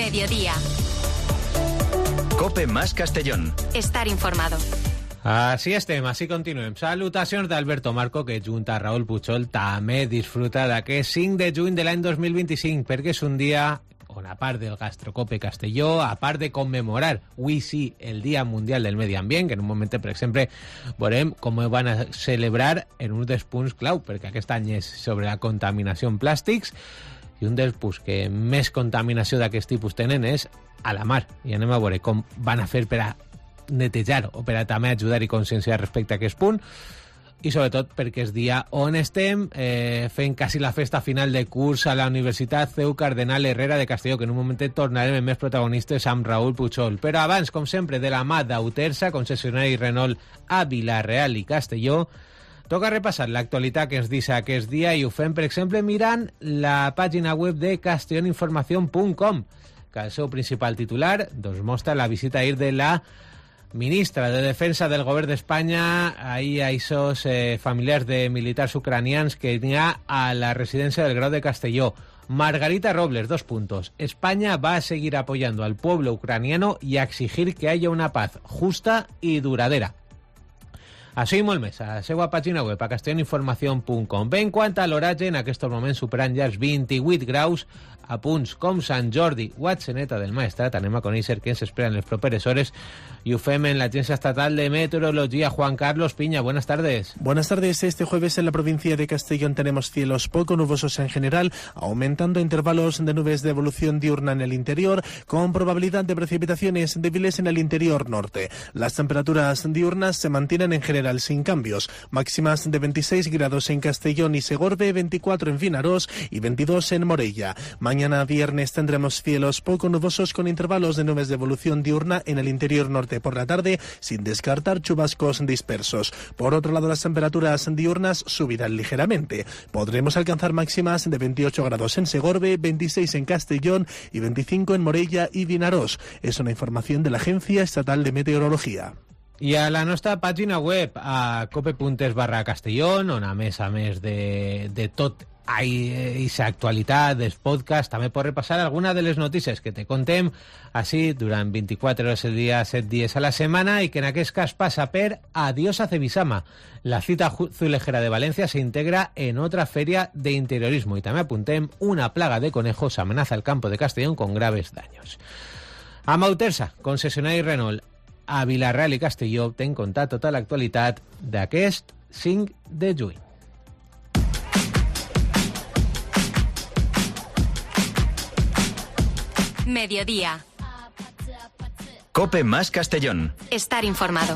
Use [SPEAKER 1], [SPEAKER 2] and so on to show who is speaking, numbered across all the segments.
[SPEAKER 1] Mediodía.
[SPEAKER 2] COPE más Castellón.
[SPEAKER 1] Estar informado.
[SPEAKER 3] Així estem, així continuem. Salutacions d'Alberto Marco, que junt a Raúl Puchol també disfruta d'aquest 5 de juny de l'any 2025, perquè és un dia on, a part del Gastrocope Castelló, a part de commemorar, avui sí, el Dia Mundial del Medi Ambient, que en un moment, per exemple, veurem com ho van a celebrar en un dels punts clau, perquè aquest any és sobre la contaminació en plàstics, i un dels punts que més contaminació d'aquest tipus tenen és a la mar. I anem a veure com van a fer per a netejar o per a també ajudar i conscienciar respecte a aquest punt, i sobretot perquè és dia on estem fent quasi la festa final de curs a la Universitat CEU Cardenal Herrera de Castelló, que en un moment tornarem amb més protagonistes amb Raúl Puchol. Però abans, com sempre, de la mà d'Autersa, concessionari Renault a Vila-real i Castelló, toca repassar l'actualitat que ens deixa aquest dia, i ho fem, per exemple, mirant la pàgina web de castelloninformacion.com, que el seu principal titular doncs, mostra la visita ahir de la ministra de Defensa del Govern d'Espanya ahir a aquests familiars de militars ucranians que n'hi ha a la residència del Grau de Castelló. Margarita Robles, 2 puntos. España va a seguir apoyando al pueblo ucraniano y a exigir que haya una paz justa y duradera. Això i molt més a la seva pàgina web, a castelloninformacion.com. Ben quant a l'oratge, en aquests moments superant ja els 28 graus, a punts com Sant Jordi o Atzeneta del Maestrat. Anem a conèixer què ens esperen les properes hores, y ho fem en la Agencia Estatal de Meteorología. Juan Carlos Piña, buenas tardes.
[SPEAKER 4] Buenas tardes. Este jueves en la provincia de Castellón tenemos cielos poco nubosos en general, aumentando intervalos de nubes de evolución diurna en el interior, con probabilidad de precipitaciones débiles en el interior norte. Las temperaturas diurnas se mantienen en general sin cambios, máximas de 26 grados en Castellón y Segorbe, 24 en Vinarós y 22 en Morella. Mañana viernes tendremos cielos poco nubosos con intervalos de nubes de evolución diurna en el interior norte por la tarde, sin descartar chubascos dispersos. Por otro lado, las temperaturas diurnas subirán ligeramente. Podremos alcanzar máximas de 28 grados en Segorbe, 26 en Castellón y 25 en Morella y Vinarós. Es una información de la Agencia Estatal de Meteorología.
[SPEAKER 3] I a la nostra pàgina web, a cope.es/Castellón, on a més de tot aquesta actualitat dels podcasts, també pots repassar alguna de les notícies que te contem així durant 24 hores al dia, 7 dies a la setmana, i que en aquest cas passa per Adiós a Cebisama. La cita azulejera de Valencia se integra en otra feria de interiorismo, i també apuntem una plaga de conejos amenaza el campo de Castellón con graves daños. Amb Autersa, concessionari Renault a Vila-real i Castelló, t'hem contat tota l'actualitat d'aquest 5 de juny.
[SPEAKER 1] Mediodía.
[SPEAKER 2] COPE más Castellón.
[SPEAKER 1] Estar informado.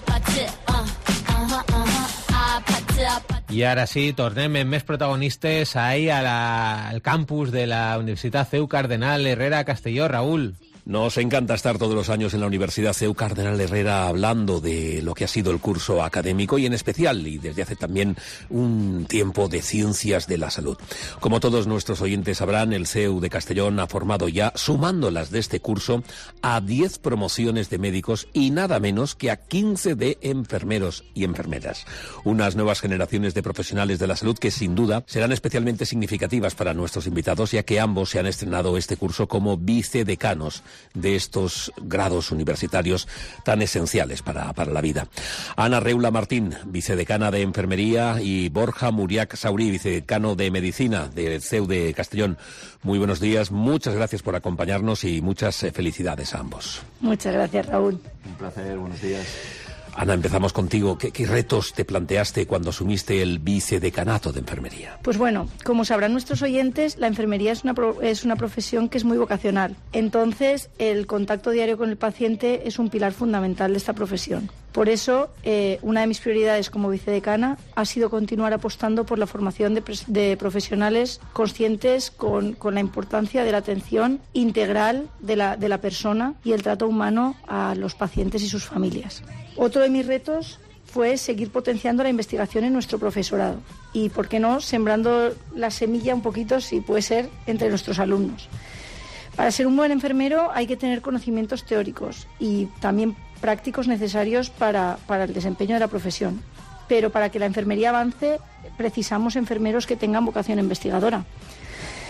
[SPEAKER 3] I ara sí, tornem amb més protagonistes ahir al campus de la Universitat CEU Cardenal Herrera a Castelló. Raúl.
[SPEAKER 5] Nos encanta estar todos los años en la Universidad CEU Cardenal Herrera hablando de lo que ha sido el curso académico y en especial, y desde hace también un tiempo, de ciencias de la salud. Como todos nuestros oyentes sabrán, el CEU de Castellón ha formado ya, sumando las de este curso, a 10 promociones de médicos y nada menos que a 15 de enfermeros y enfermeras. Unas nuevas generaciones de profesionales de la salud que sin duda serán especialmente significativas para nuestros invitados, ya que ambos se han estrenado este curso como vicedecanos de estos grados universitarios tan esenciales para la vida. Ana Reula Martín, vicedecana de Enfermería, y Borja Muriac Saurí, vicedecano de Medicina del CEU de Castellón. Muy buenos días, muchas gracias por acompañarnos y muchas felicidades a ambos.
[SPEAKER 6] Muchas gracias, Raúl.
[SPEAKER 5] Un placer, buenos días. Ana, empezamos contigo. ¿Qué retos te planteaste cuando asumiste el vicedecanato de enfermería?
[SPEAKER 6] Pues bueno, como sabrán nuestros oyentes, la enfermería es una profesión que es muy vocacional. Entonces, el contacto diario con el paciente es un pilar fundamental de esta profesión. Por eso, una de mis prioridades como vicedecana ha sido continuar apostando por la formación de profesionales conscientes con la importancia de la atención integral de la persona y el trato humano a los pacientes y sus familias. Otro de mis retos fue seguir potenciando la investigación en nuestro profesorado y, ¿por qué no?, sembrando la semilla un poquito, si puede ser, entre nuestros alumnos. Para ser un buen enfermero hay que tener conocimientos teóricos y también prácticos necesarios para el desempeño de la profesión. Pero para que la enfermería avance precisamos enfermeros que tengan vocación investigadora.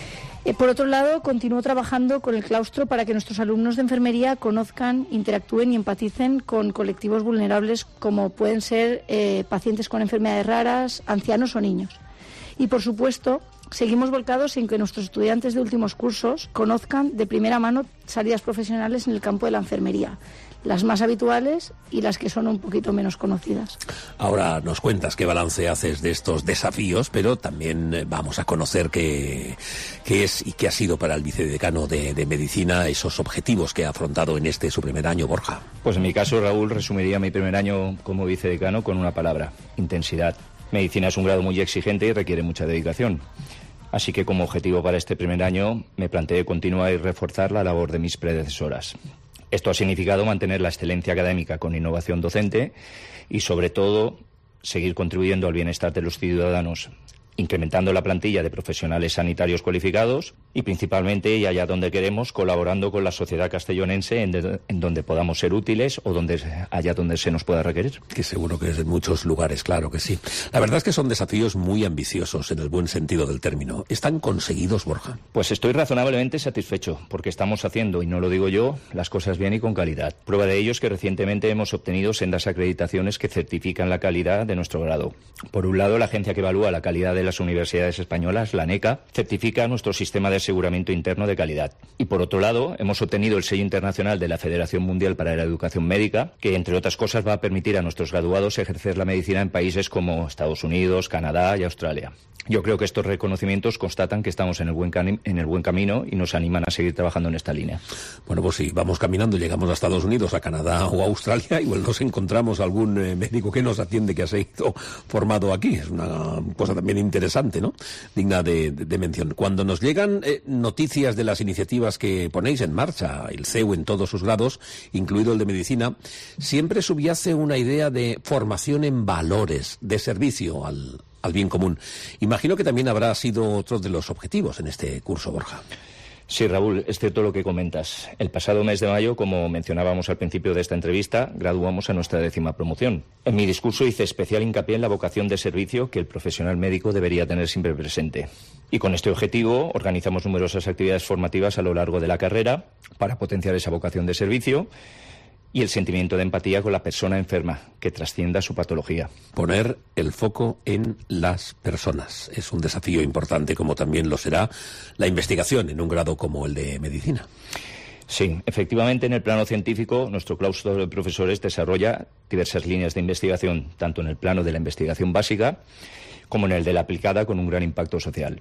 [SPEAKER 6] Por otro lado, continúo trabajando con el claustro para que nuestros alumnos de enfermería conozcan, interactúen y empaticen con colectivos vulnerables como pueden ser pacientes con enfermedades raras, ancianos o niños. Y, por supuesto, seguimos volcados en que nuestros estudiantes de últimos cursos conozcan de primera mano salidas profesionales en el campo de la enfermería, las más habituales y las que son un poquito menos conocidas.
[SPEAKER 5] Ahora nos cuentas qué balance haces de estos desafíos, pero también vamos a conocer qué es y qué ha sido para el vicedecano de Medicina esos objetivos que ha afrontado en su primer año, Borja.
[SPEAKER 7] Pues en mi caso, Raúl, resumiría mi primer año como vicedecano con una palabra: intensidad. Medicina es un grado muy exigente y requiere mucha dedicación. Así que como objetivo para este primer año me planteé continuar y reforzar la labor de mis predecesoras. Esto ha significado mantener la excelencia académica con innovación docente y, sobre todo, seguir contribuyendo al bienestar de los ciudadanos, incrementando la plantilla de profesionales sanitarios cualificados y, principalmente, y allá donde queremos, colaborando con la sociedad castellonense en donde podamos ser útiles o allá donde se nos pueda requerir.
[SPEAKER 5] Que seguro que es en muchos lugares, claro que sí. La verdad es que son desafíos muy ambiciosos en el buen sentido del término. ¿Están conseguidos, Borja?
[SPEAKER 7] Pues estoy razonablemente satisfecho, porque estamos haciendo, y no lo digo yo, las cosas bien y con calidad. Prueba de ello es que recientemente hemos obtenido sendas acreditaciones que certifican la calidad de nuestro grado. Por un lado, la agencia que evalúa la calidad de las universidades españolas, la ANECA, certifica nuestro sistema de aseguramiento interno de calidad. Y por otro lado, hemos obtenido el sello internacional de la Federación Mundial para la Educación Médica, que entre otras cosas va a permitir a nuestros graduados ejercer la medicina en países como Estados Unidos, Canadá y Australia. Yo creo que estos reconocimientos constatan que estamos en el buen camino y nos animan a seguir trabajando en esta línea.
[SPEAKER 5] Bueno, pues si vamos caminando y llegamos a Estados Unidos, a Canadá o a Australia, igual nos encontramos algún médico que nos atiende que ha sido formado aquí. Es una cosa también interesante, ¿no? Digna de mención. Cuando nos llegan noticias de las iniciativas que ponéis en marcha, el CEU en todos sus grados, incluido el de Medicina, siempre subyace una idea de formación en valores, de servicio al bien común. Imagino que también habrá sido otro de los objetivos en este curso, Borja.
[SPEAKER 7] Sí, Raúl, es cierto lo que comentas. El pasado mes de mayo, como mencionábamos al principio de esta entrevista, graduamos a nuestra 10ª promoción. En mi discurso hice especial hincapié en la vocación de servicio que el profesional médico debería tener siempre presente. Y con este objetivo organizamos numerosas actividades formativas a lo largo de la carrera para potenciar esa vocación de servicio y el sentimiento de empatía con la persona enferma, que trascienda su patología.
[SPEAKER 5] Poner el foco en las personas es un desafío importante, como también lo será la investigación en un grado como el de Medicina.
[SPEAKER 7] Sí, efectivamente, en el plano científico, nuestro claustro de profesores desarrolla diversas líneas de investigación, tanto en el plano de la investigación básica como en el de la aplicada, con un gran impacto social.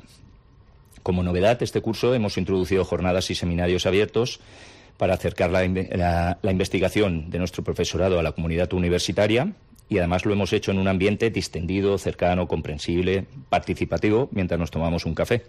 [SPEAKER 7] Como novedad, este curso hemos introducido jornadas y seminarios abiertos para acercar la investigación de nuestro profesorado a la comunidad universitaria, y además lo hemos hecho en un ambiente distendido, cercano, comprensible, participativo, mientras nos tomamos un café.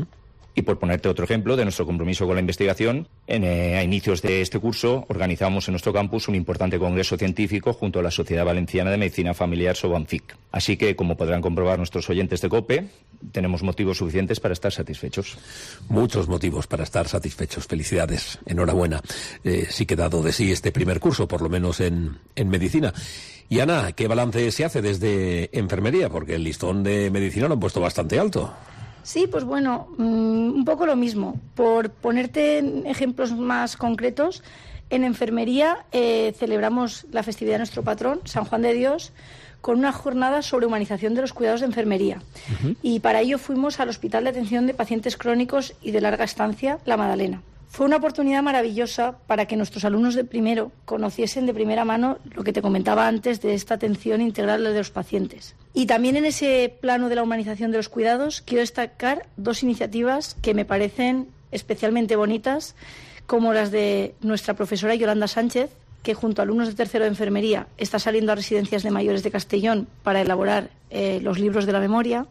[SPEAKER 7] Y por ponerte otro ejemplo de nuestro compromiso con la investigación, a inicios de este curso organizamos en nuestro campus un importante congreso científico junto a la Sociedad Valenciana de Medicina Familiar, SOVAMFIC. Así que, como podrán comprobar nuestros oyentes de COPE, tenemos motivos suficientes para estar satisfechos.
[SPEAKER 5] Muchos motivos para estar satisfechos. Felicidades, enhorabuena. Sí que ha dado de sí este primer curso, por lo menos en Medicina. Y Ana, ¿qué balance se hace desde enfermería? Porque el listón de Medicina lo han puesto bastante alto.
[SPEAKER 6] Sí, pues bueno, un poco lo mismo. Por ponerte ejemplos más concretos, en enfermería celebramos la festividad de nuestro patrón, San Juan de Dios, con una jornada sobre humanización de los cuidados de enfermería. Y para ello fuimos al Hospital de Atención de Pacientes Crónicos y de Larga Estancia, La Madalena. Fue una oportunidad maravillosa para que nuestros alumnos de primero conociesen de primera mano lo que te comentaba antes de esta atención integral de los pacientes. Y también en ese plano de la humanización de los cuidados quiero destacar dos iniciativas que me parecen especialmente bonitas, como las de nuestra profesora Yolanda Sánchez, que junto a alumnos de tercero de enfermería está saliendo a residencias de mayores de Castellón para elaborar los libros de la memoria.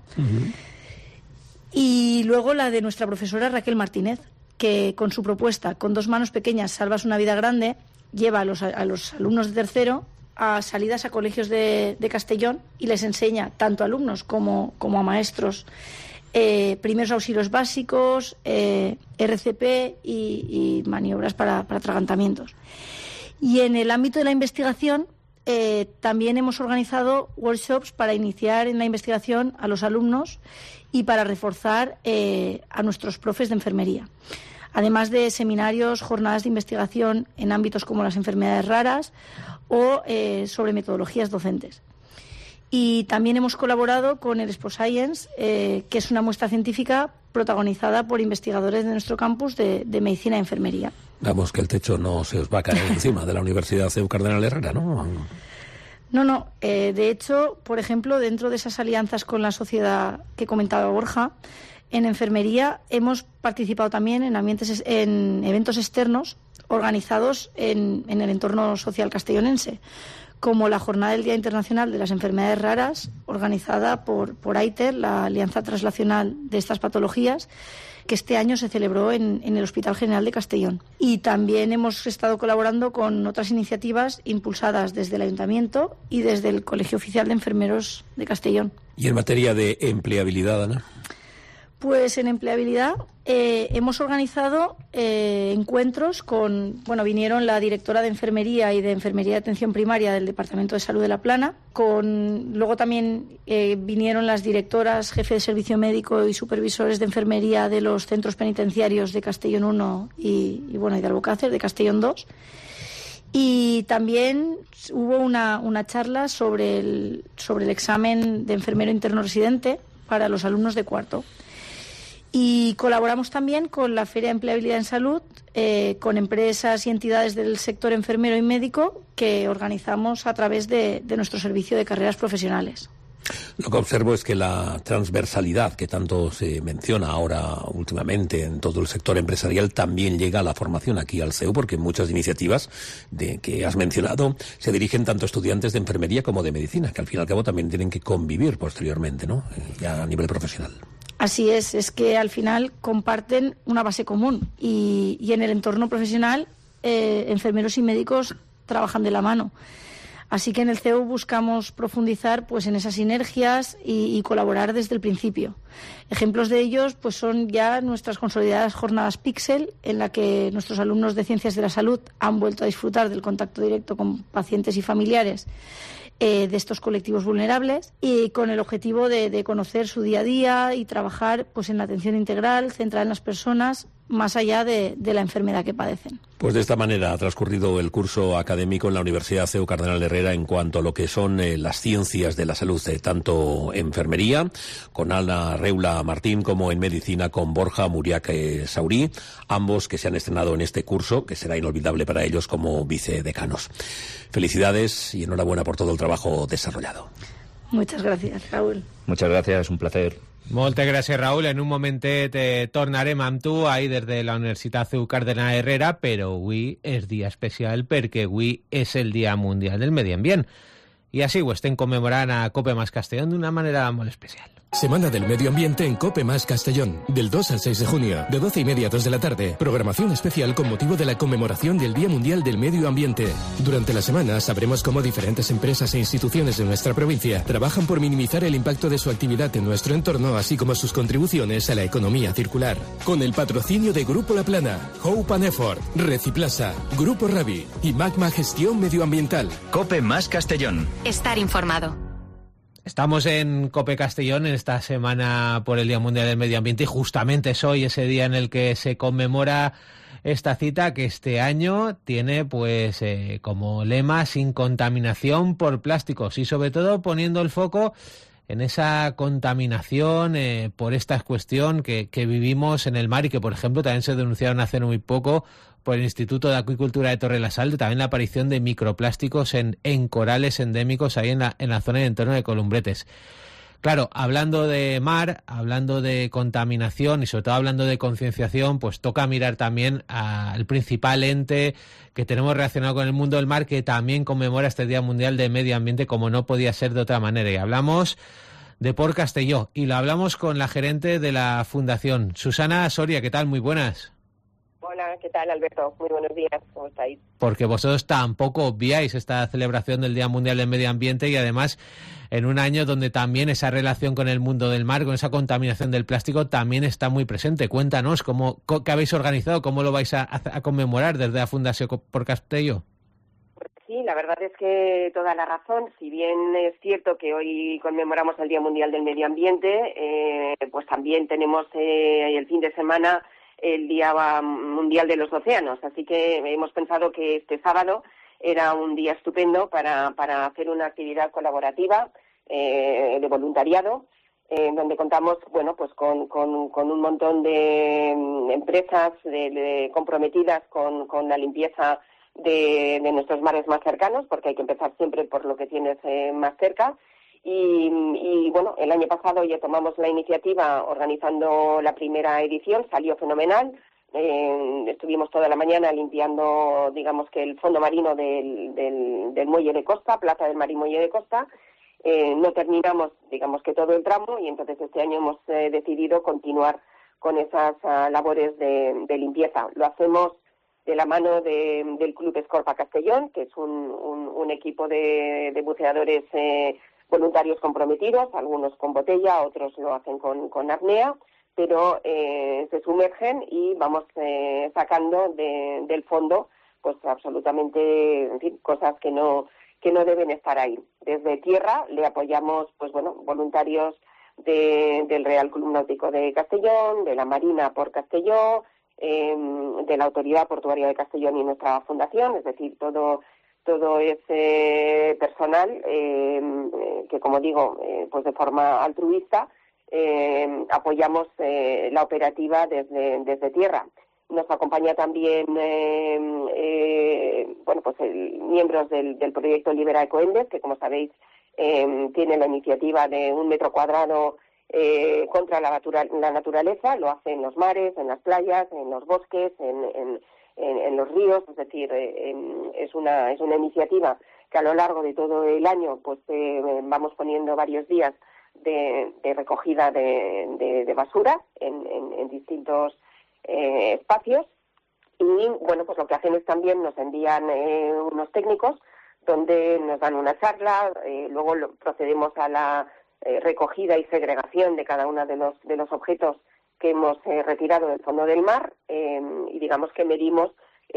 [SPEAKER 6] Y luego la de nuestra profesora Raquel Martínez, que con su propuesta "Con dos manos pequeñas salvas una vida grande" lleva a los alumnos de tercero a salidas a colegios de Castellón y les enseña tanto a alumnos como a maestros primeros auxilios básicos, RCP y maniobras para atragantamientos. Y en el ámbito de la investigación también hemos organizado workshops para iniciar en la investigación a los alumnos y para reforzar a nuestros profes de enfermería. Además de seminarios, jornadas de investigación en ámbitos como las enfermedades raras o sobre metodologías docentes. Y también hemos colaborado con el Expo Science, que es una muestra científica protagonizada por investigadores de nuestro campus de medicina y enfermería.
[SPEAKER 5] Vamos, que el techo no se os va a caer encima de la Universidad CEU Cardenal Herrera, ¿no?
[SPEAKER 6] No. De hecho, por ejemplo, dentro de esas alianzas con la sociedad que comentaba Borja, en enfermería hemos participado también en eventos externos organizados en el entorno social castellonense, como la Jornada del Día Internacional de las Enfermedades Raras, organizada por AITER, la Alianza Translacional de estas patologías, que este año se celebró en el Hospital General de Castellón. Y también hemos estado colaborando con otras iniciativas impulsadas desde el Ayuntamiento y desde el Colegio Oficial de Enfermeros de Castellón.
[SPEAKER 5] ¿Y en materia de empleabilidad, Ana?
[SPEAKER 6] Pues en empleabilidad hemos organizado encuentros vinieron la directora de Enfermería y de Enfermería de Atención Primaria del Departamento de Salud de La Plana, luego también vinieron las directoras, jefe de servicio médico y supervisores de enfermería de los centros penitenciarios de Castellón 1 y de Albocácer, de Castellón 2. Y también hubo una charla sobre el examen de enfermero interno residente para los alumnos de cuarto. Y colaboramos también con la Feria de Empleabilidad en Salud, con empresas y entidades del sector enfermero y médico que organizamos a través de nuestro servicio de carreras profesionales.
[SPEAKER 5] Lo que observo es que la transversalidad que tanto se menciona ahora últimamente en todo el sector empresarial también llega a la formación aquí al CEU, porque muchas iniciativas que has mencionado se dirigen tanto a estudiantes de enfermería como de medicina, que al fin y al cabo también tienen que convivir posteriormente, ¿no? Ya a nivel profesional.
[SPEAKER 6] Así es que al final comparten una base común y en el entorno profesional enfermeros y médicos trabajan de la mano. Así que en el CEU buscamos profundizar en esas sinergias y colaborar desde el principio. Ejemplos de ellos son ya nuestras consolidadas jornadas Pixel, en la que nuestros alumnos de Ciencias de la Salud han vuelto a disfrutar del contacto directo con pacientes y familiares de estos colectivos vulnerables, y con el objetivo de conocer su día a día y trabajar en la atención integral, centrada en las personas, más allá de la enfermedad que padecen.
[SPEAKER 5] Pues de esta manera ha transcurrido el curso académico en la Universidad CEU Cardenal Herrera en cuanto a lo que son las ciencias de la salud, tanto enfermería, con Ana Reula Martín, como en medicina con Borja Muriaque Saurí, ambos que se han estrenado en este curso, que será inolvidable para ellos como vicedecanos. Felicidades y enhorabuena por todo el trabajo desarrollado.
[SPEAKER 6] Muchas gracias, Raúl.
[SPEAKER 7] Muchas gracias, un placer.
[SPEAKER 3] Moltes gràcies, Raúl. En un momentet tornarem amb tu ahí des de la Universitat CEU Cardenal Herrera, però avui és dia especial perquè avui és el Dia Mundial del Medi Ambient. I així ho estem commemorant a COPE Más Castellón d'una manera molt especial.
[SPEAKER 8] Semana del Medio Ambiente en COPE Más Castellón, del 2 al 6 de junio, de 12:30 a 2 de la tarde. Programación especial con motivo de la conmemoración del Día Mundial del Medio Ambiente. Durante la semana sabremos cómo diferentes empresas e instituciones de nuestra provincia trabajan por minimizar el impacto de su actividad en nuestro entorno, así como sus contribuciones a la economía circular. Con el patrocinio de Grupo La Plana, Hope and Effort, Reciplasa, Grupo Rabi y Magma Gestión Medioambiental.
[SPEAKER 2] COPE Más Castellón.
[SPEAKER 1] Estar informado.
[SPEAKER 3] Estamos en COPE Castellón en esta semana por el Día Mundial del Medio Ambiente y justamente es hoy ese día en el que se conmemora esta cita que este año tiene como lema sin contaminación por plásticos y sobre todo poniendo el foco en esa contaminación por esta cuestión que vivimos en el mar y que por ejemplo también se denunciaron hace muy poco por el Instituto de Acuicultura de Torrelasal, también la aparición de microplásticos en corales endémicos ahí en la zona de entorno de Columbretes. Claro, hablando de mar, hablando de contaminación y sobre todo hablando de concienciación, pues toca mirar también al principal ente que tenemos relacionado con el mundo del mar, que también conmemora este Día Mundial de Medio Ambiente como no podía ser de otra manera. Y hablamos de Port Castelló y lo hablamos con la gerente de la Fundación, Susana Soria. ¿Qué tal? Muy buenas.
[SPEAKER 9] Hola, ¿qué tal, Alberto? Muy buenos días, ¿cómo estáis?
[SPEAKER 3] Porque vosotros tampoco obviáis esta celebración del Día Mundial del Medio Ambiente y además en un año donde también esa relación con el mundo del mar, con esa contaminación del plástico, también está muy presente. Cuéntanos qué habéis organizado, cómo lo vais a conmemorar desde la Fundación Port Castelló.
[SPEAKER 9] Sí, la la verdad es que toda la razón. Si bien es cierto que hoy conmemoramos el Día Mundial del Medio Ambiente, pues también tenemos el fin de semana el Día Mundial de los Océanos. Así que hemos pensado que este sábado era un día estupendo para hacer una actividad colaborativa de voluntariado, donde contamos, bueno, pues con un montón de empresas comprometidas con la limpieza de nuestros mares más cercanos, porque hay que empezar siempre por lo que tienes más cerca. Y bueno, el año pasado ya tomamos la iniciativa organizando la primera edición, salió fenomenal. Estuvimos toda la mañana limpiando, digamos que el fondo marino del muelle de costa, Plaza del Mar y Muelle de Costa. No terminamos, digamos que todo el tramo, y entonces este año hemos decidido continuar con esas labores de limpieza. Lo hacemos de la mano del Club Escorpa Castellón, que es un equipo de buceadores voluntarios comprometidos, algunos con botella, otros lo hacen con apnea, pero se sumergen y vamos sacando del fondo pues absolutamente, en fin, cosas que no deben estar ahí. Desde tierra le apoyamos, pues bueno, voluntarios del Real Club Náutico de Castellón, de la Marina por Castelló, de la Autoridad Portuaria de Castellón y nuestra fundación, es decir, todo ese personal que, como digo, pues de forma altruista apoyamos la operativa desde tierra. Nos acompaña también miembros del proyecto Libera Ecoembes, que, como sabéis, tiene la iniciativa de 1 metro cuadrado contra la naturaleza. Lo hace en los mares, en las playas, en los bosques, en los ríos. Es decir, es una iniciativa que a lo largo de todo el año pues vamos poniendo varios días de recogida de basura en distintos espacios. Y bueno, pues lo que hacen es también nos envían unos técnicos donde nos dan una charla, luego procedemos a la recogida y segregación de cada uno de los objetos que hemos retirado del fondo del mar, y digamos que medimos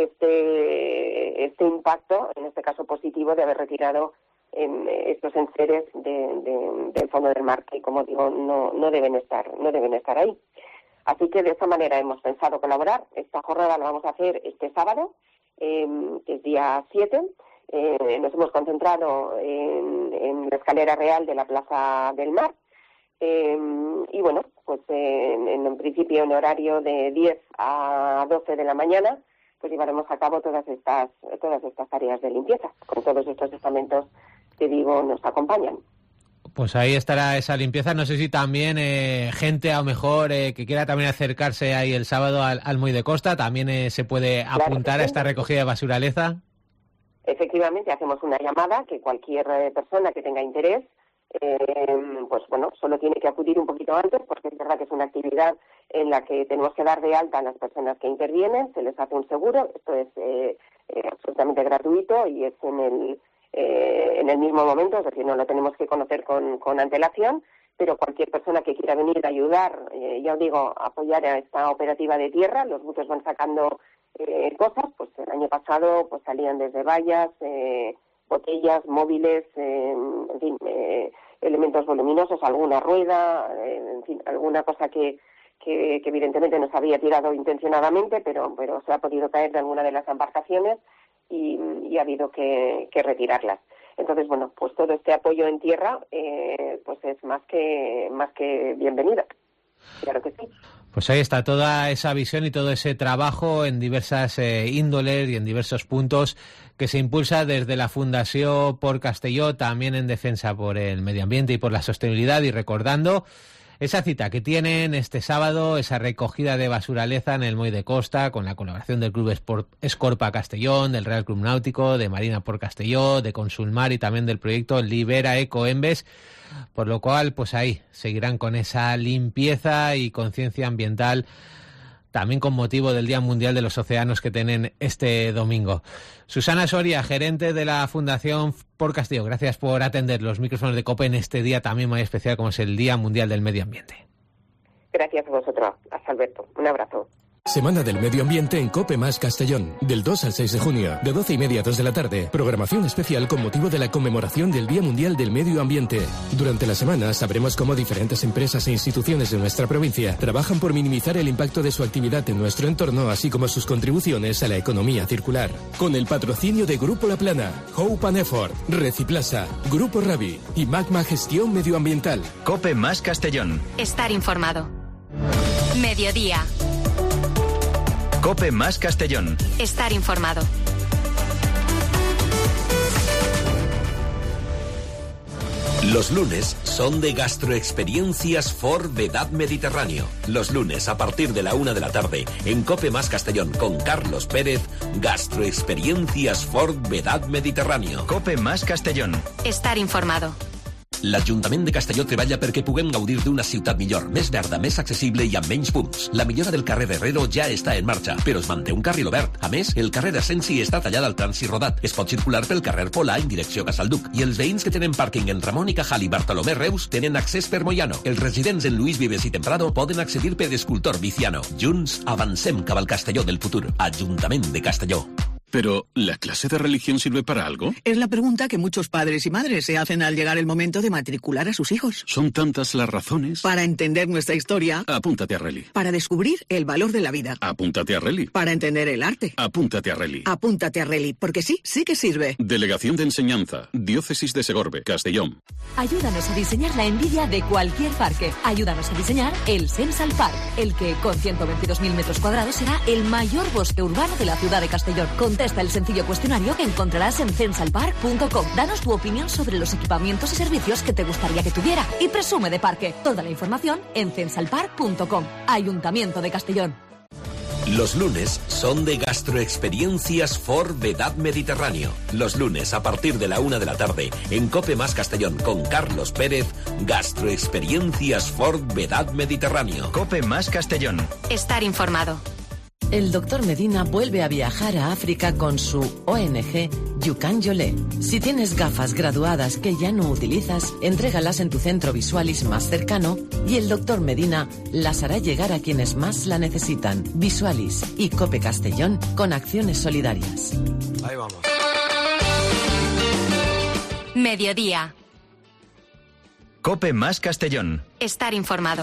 [SPEAKER 9] este impacto, en este caso positivo, de haber retirado estos enseres del fondo del mar, que, como digo, no deben estar ahí. Así que de esta manera hemos pensado colaborar. Esta jornada la vamos a hacer este sábado, que es día 7. Nos hemos concentrado en la escalera real de la Plaza del Mar. Y bueno, pues en principio en horario de 10 a 12 de la mañana, pues llevaremos a cabo todas estas tareas de limpieza, con todos estos estamentos que digo nos acompañan.
[SPEAKER 3] Pues ahí estará esa limpieza. No sé si también gente a lo mejor que quiera también acercarse ahí el sábado al Muelle de Costa, también se puede apuntar a esta recogida de basuraleza.
[SPEAKER 9] Efectivamente, hacemos una llamada que cualquier persona que tenga interés, pues bueno, solo tiene que acudir un poquito antes, porque es verdad que es una actividad en la que tenemos que dar de alta a las personas que intervienen, se les hace un seguro, esto es absolutamente gratuito y es en el mismo momento, es decir, no lo tenemos que conocer con antelación, pero cualquier persona que quiera venir a ayudar, ya os digo, apoyar a esta operativa de tierra. Los buques van sacando cosas, pues el año pasado pues salían desde vallas, botellas, móviles, en fin, elementos voluminosos, alguna rueda, en fin, alguna cosa que evidentemente no se había tirado intencionadamente, pero se ha podido caer de alguna de las embarcaciones y ha habido que retirarlas. Entonces, bueno, pues todo este apoyo en tierra pues es más que bienvenido. Claro que sí.
[SPEAKER 3] Pues ahí está toda esa visión y todo ese trabajo en diversas índoles y en diversos puntos que se impulsa desde la Fundación por Castelló, también en defensa por el medio ambiente y por la sostenibilidad, y recordando esa cita que tienen este sábado, esa recogida de basuraleza en el Muelle de Costa, con la colaboración del Club Escorpa Castellón, del Real Club Náutico, de Marina por Castelló, de Consulmar y también del proyecto Libera Ecoembes, por lo cual pues ahí seguirán con esa limpieza y conciencia ambiental, también con motivo del Día Mundial de los Océanos que tienen este domingo. Susana Soria, gerente de la Fundación por Castelló, gracias por atender los micrófonos de COPE en este día también muy especial como es el Día Mundial del Medio Ambiente.
[SPEAKER 9] Gracias a vosotros. Hasta Alberto. Un abrazo.
[SPEAKER 8] Semana del Medio Ambiente en COPE más Castellón. Del 2 al 6 de junio, de 12:30 a 2 de la tarde. Programación especial con motivo de la conmemoración del Día Mundial del Medio Ambiente. Durante la semana sabremos cómo diferentes empresas e instituciones de nuestra provincia trabajan por minimizar el impacto de su actividad en nuestro entorno, así como sus contribuciones a la economía circular. Con el patrocinio de Grupo La Plana, Hope and Effort, Reciplasa, Grupo Rabi y Magma Gestión Medioambiental.
[SPEAKER 2] COPE más Castellón.
[SPEAKER 1] Estar informado. Mediodía.
[SPEAKER 2] COPE más Castellón.
[SPEAKER 1] Estar informado.
[SPEAKER 10] Los lunes son de Gastroexperiencias for Vedad Mediterráneo. Los lunes a partir de la 1 de la tarde en COPE más Castellón con Carlos Pérez, Gastroexperiencias for Vedad Mediterráneo.
[SPEAKER 2] COPE más Castellón.
[SPEAKER 1] Estar informado.
[SPEAKER 10] L'Ajuntament de Castelló treballa perquè puguem gaudir d'una ciutat millor, més verda, més accessible i amb menys punts. La millora del carrer Herrero ja està en marxa, però es manté un carril obert. A més, el carrer Asensi està tallat al trànsit rodat. Es pot circular pel carrer Polà en direcció Casalduc. I els veïns que tenen pàrquing en Ramon i Cajal i Bartolomé Reus tenen accés per Moiano. Els residents en Luis Vives i Temprado poden accedir per Escultor Viciano. Junts avancem cap al Castelló del futur. Ajuntament de Castelló.
[SPEAKER 11] Pero, ¿la clase de religión sirve para algo?
[SPEAKER 12] Es la pregunta que muchos padres y madres se hacen al llegar el momento de matricular a sus hijos.
[SPEAKER 11] Son tantas las razones.
[SPEAKER 12] Para entender nuestra historia.
[SPEAKER 11] Apúntate a Reli.
[SPEAKER 12] Para descubrir el valor de la vida.
[SPEAKER 11] Apúntate a Reli.
[SPEAKER 12] Para entender el arte.
[SPEAKER 11] Apúntate a Reli.
[SPEAKER 12] Apúntate a Reli, porque sí que sirve.
[SPEAKER 11] Delegación de Enseñanza, Diócesis de Segorbe, Castellón.
[SPEAKER 13] Ayúdanos a diseñar la envidia de cualquier parque. Ayúdanos a diseñar el Sensal Park, el que, con 122.000 metros cuadrados, será el mayor bosque urbano de la ciudad de Castellón. Contesta el sencillo cuestionario que encontrarás en censalpark.com. Danos tu opinión sobre los equipamientos y servicios que te gustaría que tuviera y presume de parque. Toda la información en censalpark.com. Ayuntamiento de Castellón.
[SPEAKER 10] Los lunes son de Gastroexperiencias for Vedad Mediterráneo. Los lunes a partir de la 1 de la tarde en COPE más Castellón con Carlos Pérez, Gastroexperiencias for Vedad Mediterráneo.
[SPEAKER 2] COPE más Castellón.
[SPEAKER 1] Estar informado.
[SPEAKER 14] El doctor Medina vuelve a viajar a África con su ONG Yukan Yolé. Si tienes gafas graduadas que ya no utilizas, entrégalas en tu centro Visualis más cercano y el doctor Medina las hará llegar a quienes más la necesitan. Visualis y COPE Castellón con acciones solidarias.
[SPEAKER 15] Ahí vamos.
[SPEAKER 1] Mediodía.
[SPEAKER 2] COPE más Castellón.
[SPEAKER 1] Estar informado.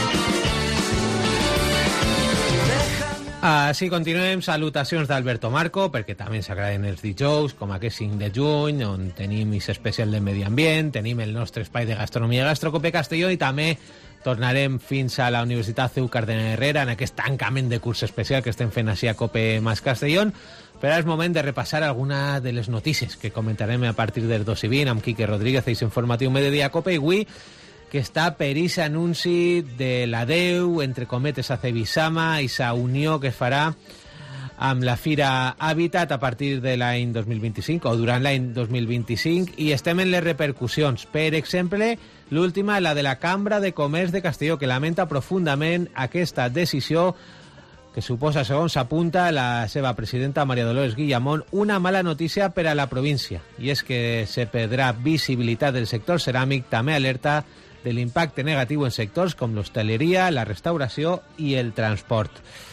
[SPEAKER 3] Així continuem, salutacions d'Alberto Marco, perquè també s'agraden els dijous, com aquest 5 de juny, on tenim aquest especial de medi ambient, tenim el nostre espai de gastronomia Gastrocope Castelló i també tornarem fins a la Universitat CEU Cardenal Herrera en aquest tancament de curs especial que estem fent així a Cope más Castellón. Però és moment de repassar alguna de les notícies que comentarem a partir del 2:20 amb Quique Rodríguez, eix informatiu Mediodía Cope, i avui que està per aquest anunci de l'adeu, entre cometes, a Cebisama i sa unió que es farà amb la Fira Habitat a partir de l'any 2025 o durant l'any 2025, i estem en les repercussions. Per exemple, l'última, la de la Cambra de Comerç de Castelló, que lamenta profundament aquesta decisió que suposa, segons apunta la seva presidenta Maria Dolores Guillamón, una mala notícia per a la província. I és que se perdrà visibilitat del sector ceràmic, també alerta de l'impacte negatiu en sectors com l'hostaleria, la restauració i el transport.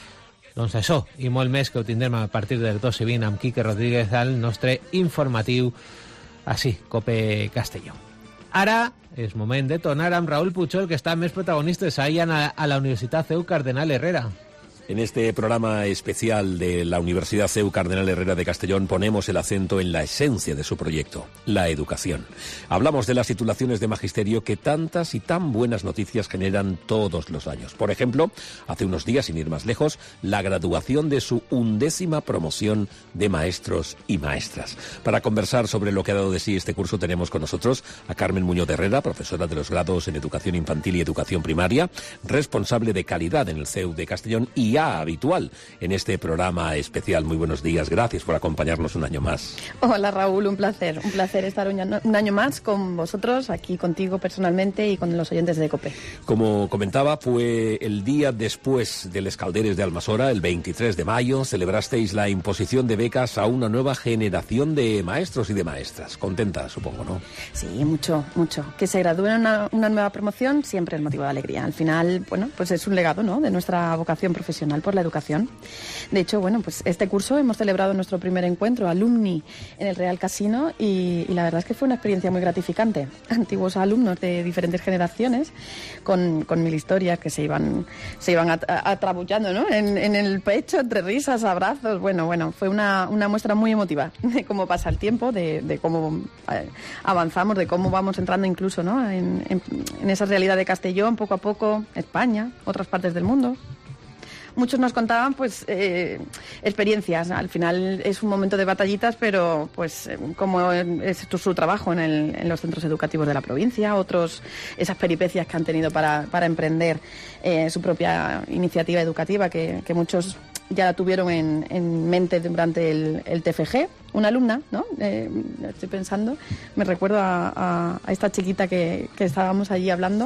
[SPEAKER 3] Doncs això, i molt més, que ho tindrem a partir del 2:20 amb Quique Rodríguez al nostre informatiu així, Cope Castelló. Ara és moment de tornar amb Raúl Puchol, que està més protagonistes ahí a la Universitat CEU Cardenal Herrera.
[SPEAKER 5] En este programa especial de la Universidad CEU Cardenal Herrera de Castellón ponemos el acento en la esencia de su proyecto, la educación. Hablamos de las titulaciones de magisterio que tantas y tan buenas noticias generan todos los años. Por ejemplo, hace unos días, sin ir más lejos, la graduación de su 11ª promoción de maestros y maestras. Para conversar sobre lo que ha dado de sí este curso tenemos con nosotros a Carmen Muñoz Herrera, profesora de los grados en Educación Infantil y Educación Primaria, responsable de calidad en el CEU de Castellón y ya habitual en este programa especial. Muy buenos días, gracias por acompañarnos un año más.
[SPEAKER 16] Hola Raúl, un placer estar un año más con vosotros, aquí contigo personalmente y con los oyentes de COPE.
[SPEAKER 5] Como comentaba, fue el día después del Escalderes de Almasora, el 23 de mayo, celebrasteis la imposición de becas a una nueva generación de maestros y de maestras. Contenta, supongo, ¿no?
[SPEAKER 16] Sí, mucho. Que se gradúe una nueva promoción siempre es motivo de alegría. Al final, bueno, pues es un legado, ¿no?, de nuestra vocación profesional. profesional por la educación. De hecho, bueno, pues este curso hemos celebrado nuestro primer encuentro, alumni, en el Real Casino y la verdad es que fue una experiencia muy gratificante. Antiguos alumnos de diferentes generaciones con mil historias que se iban atrabullando, ¿no? en el pecho, entre risas, abrazos. Bueno, fue una muestra muy emotiva de cómo pasa el tiempo, de cómo avanzamos, de cómo vamos entrando incluso, ¿no? en esa realidad de Castellón, poco a poco, España, otras partes del mundo. Muchos nos contaban pues experiencias. Al final es un momento de batallitas, pero pues como es su trabajo en los centros educativos de la provincia, otros esas peripecias que han tenido para emprender su propia iniciativa educativa, que muchos ya la tuvieron en mente durante el TFG. Una alumna, ¿no? Estoy pensando, me recuerdo a esta chiquita que estábamos allí hablando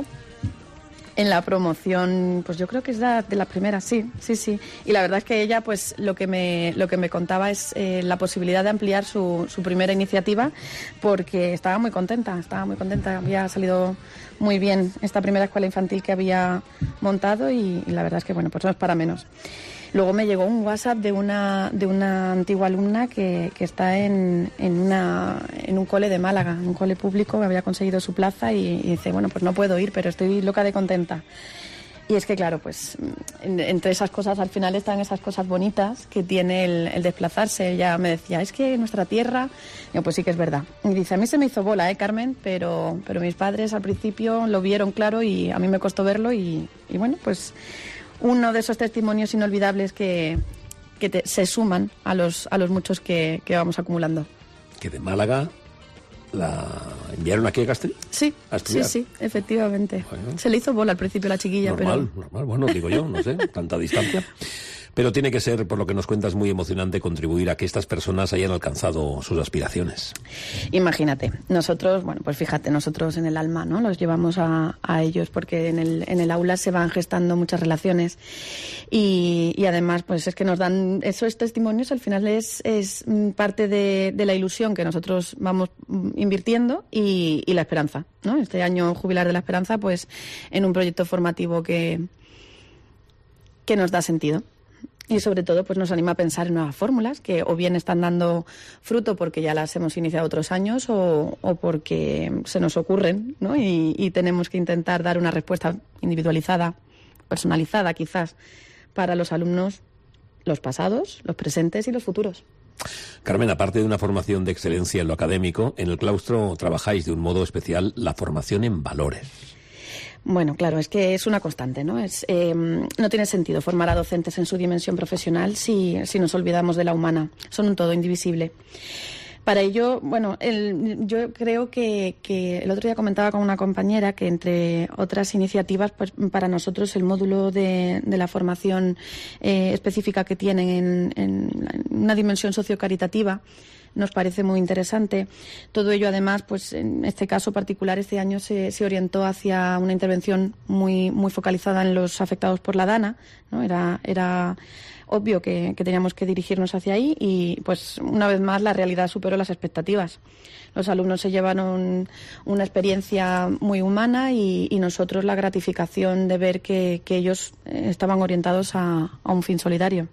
[SPEAKER 16] en la promoción, pues yo creo que es de las primeras, sí. Y la verdad es que ella, pues lo que me contaba es la posibilidad de ampliar su primera iniciativa, porque estaba muy contenta, había salido muy bien esta primera escuela infantil que había montado y la verdad es que, bueno, pues no es para menos. Luego me llegó un WhatsApp de una antigua alumna que está en un cole de Málaga, un cole público, que había conseguido su plaza y dice, bueno, pues no puedo ir, pero estoy loca de contenta. Y es que, claro, pues entre esas cosas al final están esas cosas bonitas que tiene el desplazarse. Ella me decía, es que nuestra tierra, yo, pues sí que es verdad. Y dice, a mí se me hizo bola, Carmen, pero mis padres al principio lo vieron claro y a mí me costó verlo y bueno, pues uno de esos testimonios inolvidables que se suman a los muchos que vamos acumulando.
[SPEAKER 5] Que de Málaga la enviaron aquí a Castellón.
[SPEAKER 16] Sí, efectivamente. Bueno, se le hizo bola al principio a la chiquilla.
[SPEAKER 5] Normal, bueno, digo yo, no sé, tanta distancia. Pero tiene que ser, por lo que nos cuentas, muy emocionante contribuir a que estas personas hayan alcanzado sus aspiraciones.
[SPEAKER 16] Imagínate, nosotros, bueno, pues fíjate, nosotros en el alma, ¿no? Los llevamos a ellos porque en el aula se van gestando muchas relaciones y además, pues es que nos dan esos testimonios, al final es parte de la ilusión que nosotros vamos invirtiendo y la esperanza, ¿no? Este año jubilar de la esperanza, pues en un proyecto formativo que nos da sentido. Y sobre todo pues nos anima a pensar en nuevas fórmulas que o bien están dando fruto porque ya las hemos iniciado otros años o porque se nos ocurren, ¿no? Y tenemos que intentar dar una respuesta individualizada, personalizada quizás, para los alumnos, los pasados, los presentes y los futuros.
[SPEAKER 5] Carmen, aparte de una formación de excelencia en lo académico, en el claustro trabajáis de un modo especial la formación en valores.
[SPEAKER 16] Bueno, claro, es que es una constante, ¿no? No tiene sentido formar a docentes en su dimensión profesional si nos olvidamos de la humana. Son un todo indivisible. Para ello, bueno, yo creo que el otro día comentaba con una compañera que entre otras iniciativas, pues para nosotros el módulo de la formación específica que tienen en una dimensión sociocaritativa nos parece muy interesante. Todo ello, además, pues en este caso particular, este año se orientó hacia una intervención muy focalizada en los afectados por la DANA, ¿no? Era obvio que teníamos que dirigirnos hacia ahí y, pues, una vez más, la realidad superó las expectativas. Los alumnos se llevaron una experiencia muy humana y nosotros la gratificación de ver que ellos estaban orientados a un fin solidario.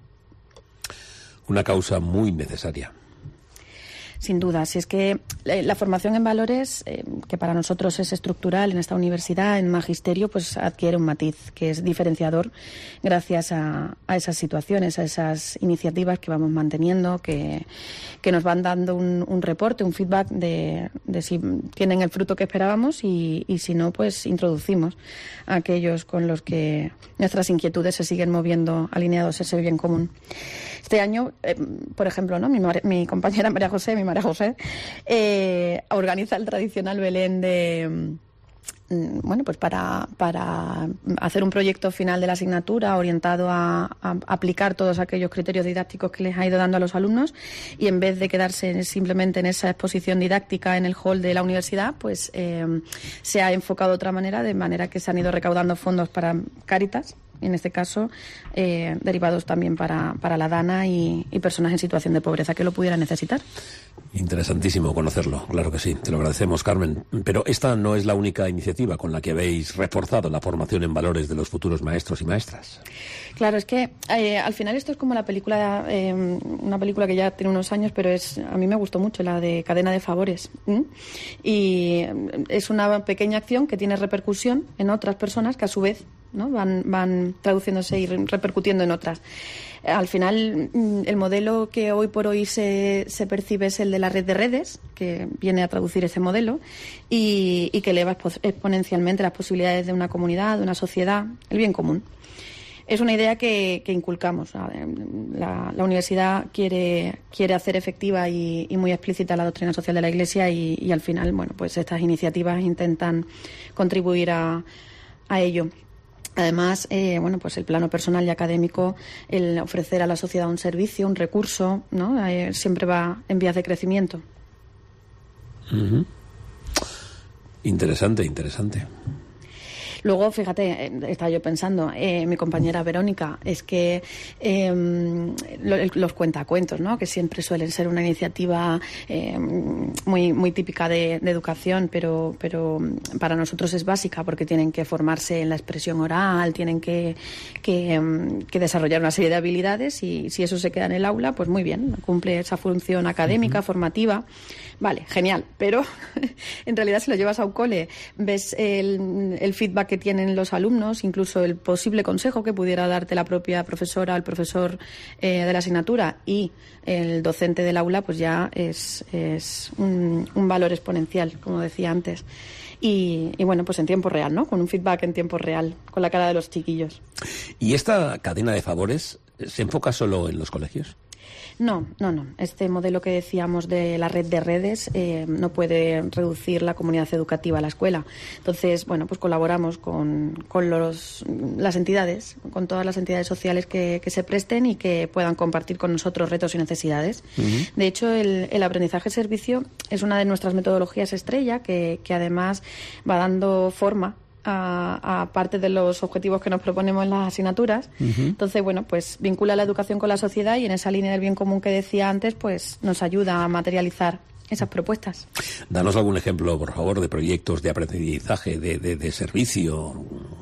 [SPEAKER 5] Una causa muy necesaria.
[SPEAKER 16] Sin duda, si es que la formación en valores, que para nosotros es estructural en esta universidad, en magisterio, pues adquiere un matiz que es diferenciador gracias a esas situaciones, a esas iniciativas que vamos manteniendo, que nos van dando un reporte, un feedback de si tienen el fruto que esperábamos y si no, pues introducimos a aquellos con los que nuestras inquietudes se siguen moviendo alineados a ese bien común. Este año, por ejemplo, ¿no? Mi compañera María José, organiza el tradicional Belén de bueno, pues para hacer un proyecto final de la asignatura orientado a aplicar todos aquellos criterios didácticos que les ha ido dando a los alumnos y en vez de quedarse simplemente en esa exposición didáctica en el hall de la universidad, pues se ha enfocado de otra manera, de manera que se han ido recaudando fondos para Cáritas, en este caso derivados también para la DANA y personas en situación de pobreza que lo pudieran necesitar.
[SPEAKER 5] Interesantísimo conocerlo, claro que sí, te lo agradecemos, Carmen. Pero esta no es la única iniciativa con la que habéis reforzado la formación en valores de los futuros maestros y maestras.
[SPEAKER 16] Claro, es que al final esto es como la película, una película que ya tiene unos años, pero a mí me gustó mucho, la de Cadena de Favores. Y es una pequeña acción que tiene repercusión en otras personas que a su vez, ¿no?, van traduciéndose y repercutiendo en otras. Al final, el modelo que hoy por hoy se percibe es el de la red de redes, que viene a traducir ese modelo y que eleva exponencialmente las posibilidades de una comunidad, de una sociedad, el bien común. Es una idea que inculcamos. La universidad quiere hacer efectiva y muy explícita la doctrina social de la Iglesia y al final, bueno, pues estas iniciativas intentan contribuir a ello. Además, bueno, pues el plano personal y académico, el ofrecer a la sociedad un servicio, un recurso, ¿no?, siempre va en vías de crecimiento.
[SPEAKER 5] Uh-huh. Interesante.
[SPEAKER 16] Luego, fíjate, estaba yo pensando, mi compañera Verónica, es que los cuentacuentos, ¿no?, que siempre suelen ser una iniciativa muy típica de educación, pero para nosotros es básica porque tienen que formarse en la expresión oral, tienen que desarrollar una serie de habilidades y si eso se queda en el aula, pues muy bien, cumple esa función académica, uh-huh, formativa. Vale, genial, pero en realidad si lo llevas a un cole, ves el feedback que tienen los alumnos, incluso el posible consejo que pudiera darte la propia profesora o el profesor de la asignatura y el docente del aula, pues ya es un valor exponencial, como decía antes. Y bueno, pues en tiempo real, ¿no?, con un feedback en tiempo real, con la cara de los chiquillos.
[SPEAKER 5] ¿Y esta cadena de favores se enfoca solo en los colegios?
[SPEAKER 16] No. Este modelo que decíamos de la red de redes no puede reducir la comunidad educativa a la escuela. Entonces, bueno, pues colaboramos con las entidades, con todas las entidades sociales que se presten y que puedan compartir con nosotros retos y necesidades. Uh-huh. De hecho, el aprendizaje-servicio es una de nuestras metodologías estrella que además va dando forma a parte de los objetivos que nos proponemos en las asignaturas. Uh-huh. Entonces, bueno, pues vincula la educación con la sociedad y en esa línea del bien común que decía antes, pues nos ayuda a materializar esas propuestas.
[SPEAKER 5] Danos algún ejemplo, por favor, de proyectos de aprendizaje, de servicio.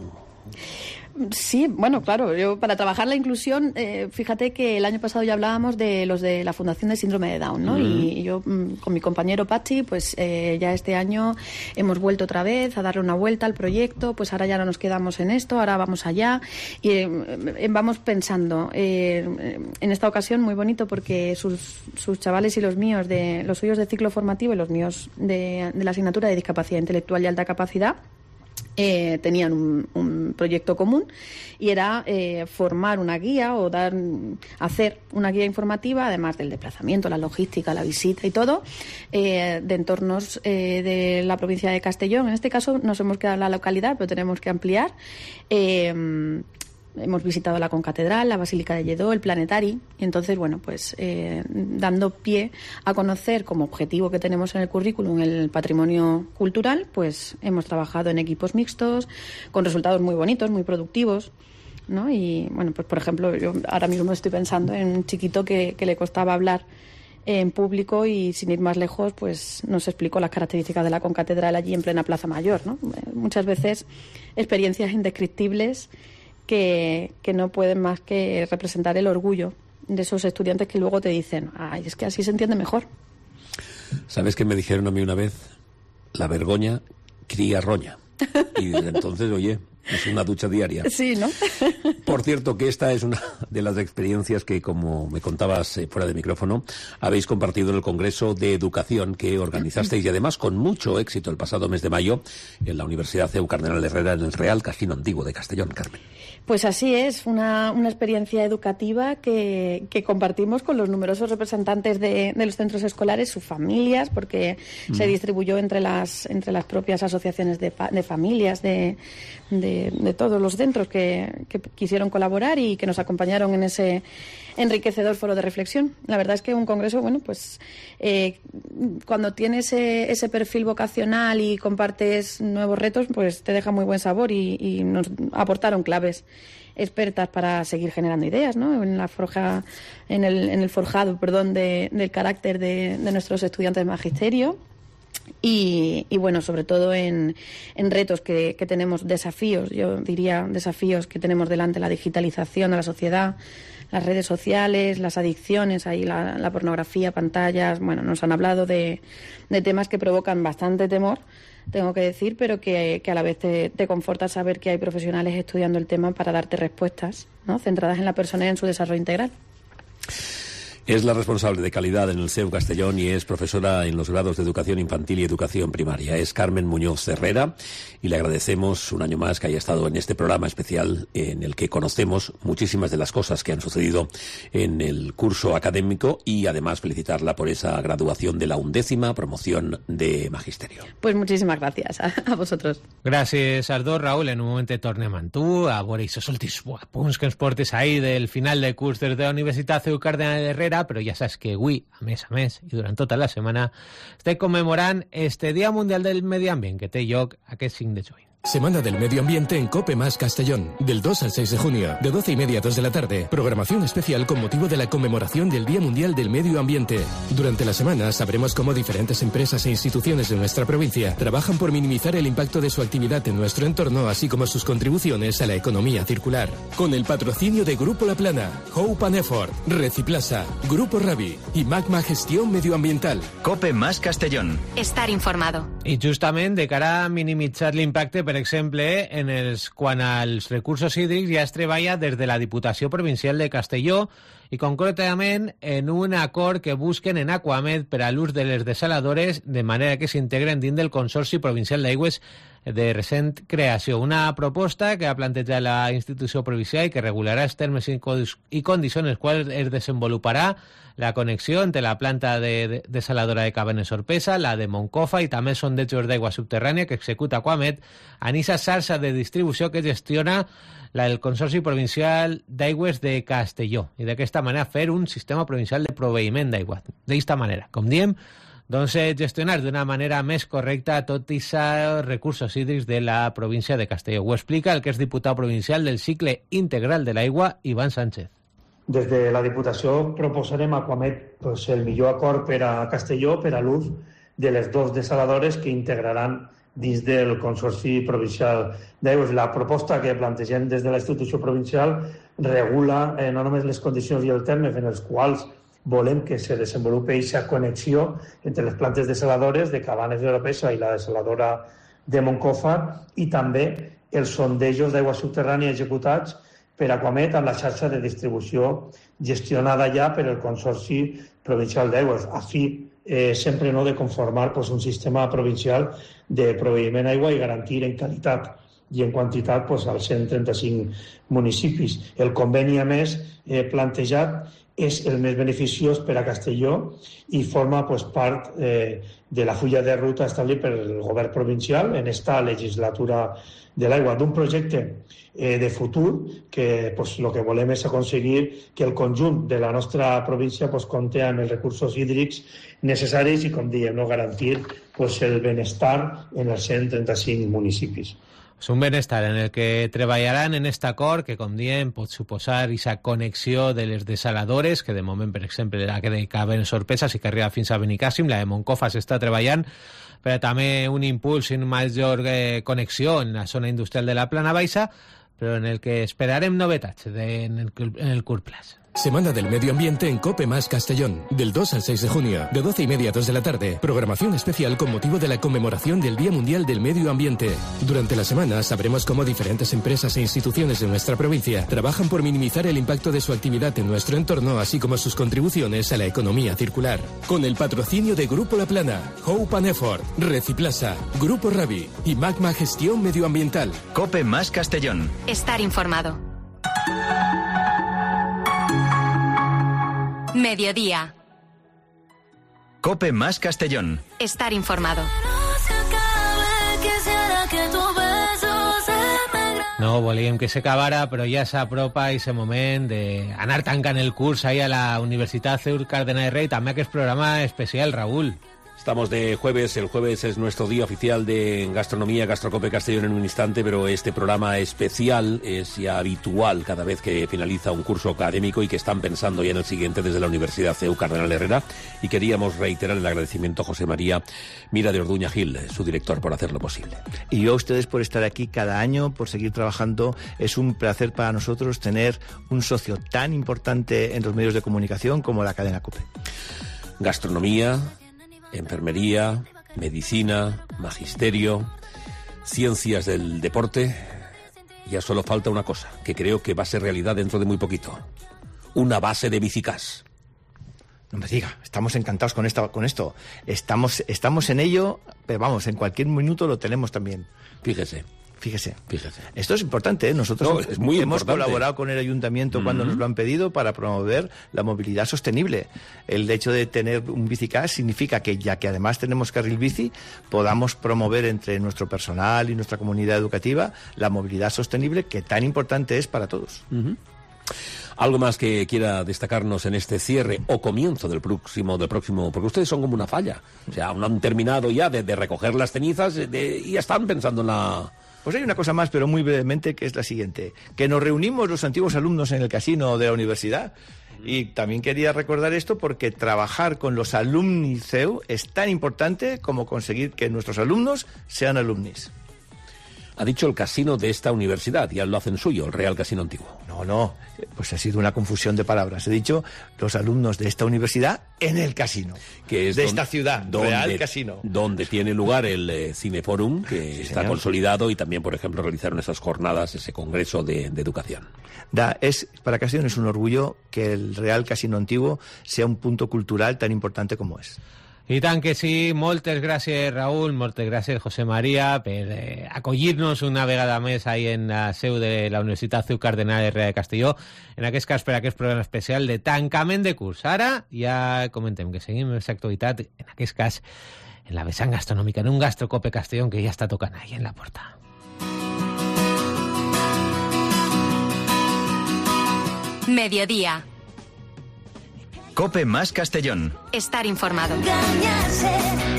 [SPEAKER 16] Sí, bueno, claro, yo para trabajar la inclusión, fíjate que el año pasado ya hablábamos de los de la Fundación de Síndrome de Down, ¿no? Uh-huh. Y yo con mi compañero Pachi, pues ya este año hemos vuelto otra vez a darle una vuelta al proyecto, pues ahora ya no nos quedamos en esto, ahora vamos allá y vamos pensando, en esta ocasión muy bonito porque sus chavales y los míos, los suyos de ciclo formativo y los míos de la asignatura de discapacidad intelectual y alta capacidad, tenían un proyecto común y era formar una guía o hacer una guía informativa, además del desplazamiento, la logística, la visita y todo, de entornos de la provincia de Castellón. En este caso nos hemos quedado en la localidad, pero tenemos que ampliar. Hemos visitado la Concatedral, la Basílica de Lledó, el Planetari, y entonces, bueno, pues dando pie a conocer como objetivo que tenemos en el currículum el patrimonio cultural, pues hemos trabajado en equipos mixtos, con resultados muy bonitos, muy productivos, ¿no? Y, bueno, pues por ejemplo, yo ahora mismo estoy pensando en un chiquito que le costaba hablar en público y sin ir más lejos, pues nos explicó las características de la Concatedral allí en plena Plaza Mayor, ¿no? Muchas veces experiencias indescriptibles que no pueden más que representar el orgullo de esos estudiantes que luego te dicen, ay, es que así se entiende mejor.
[SPEAKER 5] ¿Sabes qué me dijeron a mí una vez? La vergoña cría roña. Y desde entonces, oye, es una ducha diaria.
[SPEAKER 16] Sí, ¿no?
[SPEAKER 5] Por cierto, que esta es una de las experiencias que, como me contabas fuera de micrófono, habéis compartido en el Congreso de Educación que organizasteis y además con mucho éxito el pasado mes de mayo en la Universidad CEU Cardenal Herrera en el Real Casino Antiguo de Castellón, Carmen.
[SPEAKER 16] Pues así es, una experiencia educativa que compartimos con los numerosos representantes de los centros escolares, sus familias, porque se distribuyó entre las propias asociaciones de familias de todos los centros que quisieron colaborar y que nos acompañaron en ese enriquecedor foro de reflexión. La verdad es que un congreso, bueno, pues cuando tienes ese perfil vocacional y compartes nuevos retos, pues te deja muy buen sabor y nos aportaron claves expertas para seguir generando ideas, ¿no? En el forjado del carácter de nuestros estudiantes de magisterio. Y bueno, sobre todo en retos que tenemos, desafíos, yo diría desafíos que tenemos delante, la digitalización de la sociedad, las redes sociales, las adicciones, ahí la pornografía, pantallas. Bueno, nos han hablado de temas que provocan bastante temor, tengo que decir, pero que a la vez te conforta saber que hay profesionales estudiando el tema para darte respuestas, ¿no?, centradas en la persona y en su desarrollo integral.
[SPEAKER 5] Es la responsable de calidad en el CEU Castellón y es profesora en los grados de Educación Infantil y Educación Primaria. Es Carmen Muñoz Herrera y le agradecemos un año más que haya estado en este programa especial en el que conocemos muchísimas de las cosas que han sucedido en el curso académico y además felicitarla por esa graduación de la 11ª promoción de Magisterio.
[SPEAKER 16] Pues muchísimas gracias a vosotros.
[SPEAKER 3] Gràcies als dos, Raúl. En un moment tornem amb tu a veure aquests últims punts que ens portes ahir del final de curs des de la Universitat CEU Cardenal Herrera, però ja saps que avui, a més, i durant tota la setmana, estem commemorant este Dia Mundial del Medi Ambient que té lloc aquest 5 de juny.
[SPEAKER 8] Semana del Medio Ambiente en COPE más Castellón, del 2 al 6 de junio, de 12:30 a 2 de la tarde. Programación especial con motivo de la conmemoración del Día Mundial del Medio Ambiente. Durante la semana sabremos cómo diferentes empresas e instituciones de nuestra provincia trabajan por minimizar el impacto de su actividad en nuestro entorno, así como sus contribuciones a la economía circular. Con el patrocinio de Grupo La Plana, Hope and Effort, Reciplasa, Grupo Ravi y Magma Gestión Medioambiental.
[SPEAKER 2] COPE más Castellón.
[SPEAKER 1] Estar informado.
[SPEAKER 3] I justament de cara a minimitzar l'impacte, per exemple, quan als recursos hídrics ja es treballa des de la Diputació Provincial de Castelló i concretament en un acord que busquen en Aquamed per a l'ús de les desaladores de manera que s'integren dins del Consorci Provincial d'Aigües de recent creació. Una proposta que ha plantejat la institució provincial i que regularà els termes i condicions en els quals es desenvoluparà la connexió entre la planta de desaladora de Cabanes Orpesa, la de Moncofa i també els sondejos d'aigua subterrània que executa Aquamed en aquesta xarxa de distribució que gestiona el Consorci Provincial d'Aigües de Castelló i d'aquesta manera fer un sistema provincial de proveïment d'aigua. D'aquesta manera, com diem, doncs gestionar d'una manera més correcta tots aquests recursos hídrics de la província de Castelló. Ho explica el que és diputat provincial del cicle integral de l'aigua, Ivan Sánchez.
[SPEAKER 15] Des de la Diputació proposarem a Aquamed el millor acord per a Castelló per a l'ús de les dues desaladores que integraran dins del Consorci Provincial d'Aigües. La proposta que plantegem des de la institució provincial regula no només les condicions i els termes en els quals volem que se desenvolupi aquesta connexió entre les plantes desaladores de Cabanes d'Oropesa i la desaladora de Moncofa i també els sondejos d'aigua subterrània executats per Aquamed amb la xarxa de distribució gestionada ja per el Consorci Provincial d'Aigües, a fi sempre no de conformar un sistema provincial de proveïment d'aigua i garantir en qualitat i en quantitat als 135 municipis. El conveni, a més, plantejat és el més beneficiós per a Castelló i forma part de la fulla de ruta establit per el govern provincial en esta legislatura de l'aigua, d'un projecte de futur que el que volem és aconseguir que el conjunt de la nostra província compti amb els recursos hídrics necessaris i, com diem, garantir el benestar en els 135 municipis.
[SPEAKER 3] És un benestar en el que treballaran en aquest acord que, com diem, pot suposar aquesta connexió de les desaladores, que de moment, per exemple, la que de Cabanes Orpesa sí que arriba fins a Benicàssim, la de Moncofa s'està treballant, però també un impuls i una major connexió en la zona industrial de la Plana Baixa, però en el que esperarem novetats en el curt plaç.
[SPEAKER 8] Semana del Medio Ambiente en COPE más Castellón, del 2 al 6 de junio, de 12:30 a 2 de la tarde. Programación especial con motivo de la conmemoración del Día Mundial del Medio Ambiente. Durante la semana sabremos cómo diferentes empresas e instituciones de nuestra provincia trabajan por minimizar el impacto de su actividad en nuestro entorno, así como sus contribuciones a la economía circular. Con el patrocinio de Grupo La Plana, Hope and Effort, Reciplasa, Grupo Ravi y Magma Gestión Medioambiental.
[SPEAKER 2] COPE más Castellón.
[SPEAKER 1] Estar informado. Mediodía.
[SPEAKER 2] COPE más Castellón.
[SPEAKER 1] Estar informado.
[SPEAKER 3] No volíem que s'acabara, però ja s'apropa aquest moment d'anar tancant el curs ahí a la Universitat CEU Cardenal Herrera i també aquest programa especial, Raúl.
[SPEAKER 5] Estamos de jueves, el jueves es nuestro día oficial de gastronomía, Gastrocope Castellón en un instante, pero este programa especial es ya habitual cada vez que finaliza un curso académico y que están pensando ya en el siguiente desde la Universidad CEU Cardenal Herrera, y queríamos reiterar el agradecimiento a José María Mira de Orduña Gil, su director, por hacerlo posible.
[SPEAKER 17] Y yo a ustedes por estar aquí cada año, por seguir trabajando. Es un placer para nosotros tener un socio tan importante en los medios de comunicación como la cadena COPE.
[SPEAKER 5] Gastronomía, enfermería, medicina, magisterio, ciencias del deporte. Ya solo falta una cosa, que creo que va a ser realidad dentro de muy poquito. Una base de Bicicas.
[SPEAKER 17] No me diga, estamos encantados con esto. Estamos en ello, pero vamos, en cualquier minuto lo tenemos también.
[SPEAKER 5] Fíjese.
[SPEAKER 17] Esto es importante, ¿eh? Nosotros
[SPEAKER 5] es muy
[SPEAKER 17] hemos
[SPEAKER 5] importante.
[SPEAKER 17] colaborado con el ayuntamiento cuando nos lo han pedido para promover la movilidad sostenible. El hecho de tener un bicicas significa que, ya que además tenemos carril bici, podamos promover entre nuestro personal y nuestra comunidad educativa la movilidad sostenible, que tan importante es para todos.
[SPEAKER 5] ¿Algo más que quiera destacarnos en este cierre o comienzo del próximo? Porque ustedes son como una falla. O sea, no han terminado ya de recoger las cenizas y ya están pensando en la...
[SPEAKER 17] Pues hay una cosa más, pero muy brevemente, que es la siguiente. Que nos reunimos los antiguos alumnos en el casino de la universidad. Y también quería recordar esto porque trabajar con los alumni CEU es tan importante como conseguir que nuestros alumnos sean alumnis.
[SPEAKER 5] Ha dicho el casino de esta universidad, ya lo hacen suyo, el Real Casino Antiguo.
[SPEAKER 17] No, pues ha sido una confusión de palabras. He dicho los alumnos de esta universidad en el casino,
[SPEAKER 5] que es
[SPEAKER 17] de esta ciudad, Real Casino.
[SPEAKER 5] Donde tiene lugar el Cineforum, que
[SPEAKER 17] Sí,
[SPEAKER 5] está
[SPEAKER 17] señor.
[SPEAKER 5] consolidado, y también, por ejemplo, realizaron esas jornadas, ese congreso de educación.
[SPEAKER 17] Para Castellón es un orgullo que el Real Casino Antiguo sea un punto cultural tan importante como es.
[SPEAKER 3] I tant que sí, moltes gràcies Raúl, moltes gràcies José María per acollir-nos una vegada més ahí en la seu de la Universitat CEU Cardenal Herrera de Castelló, en aquest cas per aquest programa especial de tancament de curs. Ara ja comentem que seguim aquesta actualitat, en aquest cas en la vessant gastronòmica, en un Gastrocope Castellón que ja està tocant ahí en la porta.
[SPEAKER 1] Mediodía.
[SPEAKER 2] Cope más Castellón.
[SPEAKER 1] Estar informado.
[SPEAKER 18] Engañarse.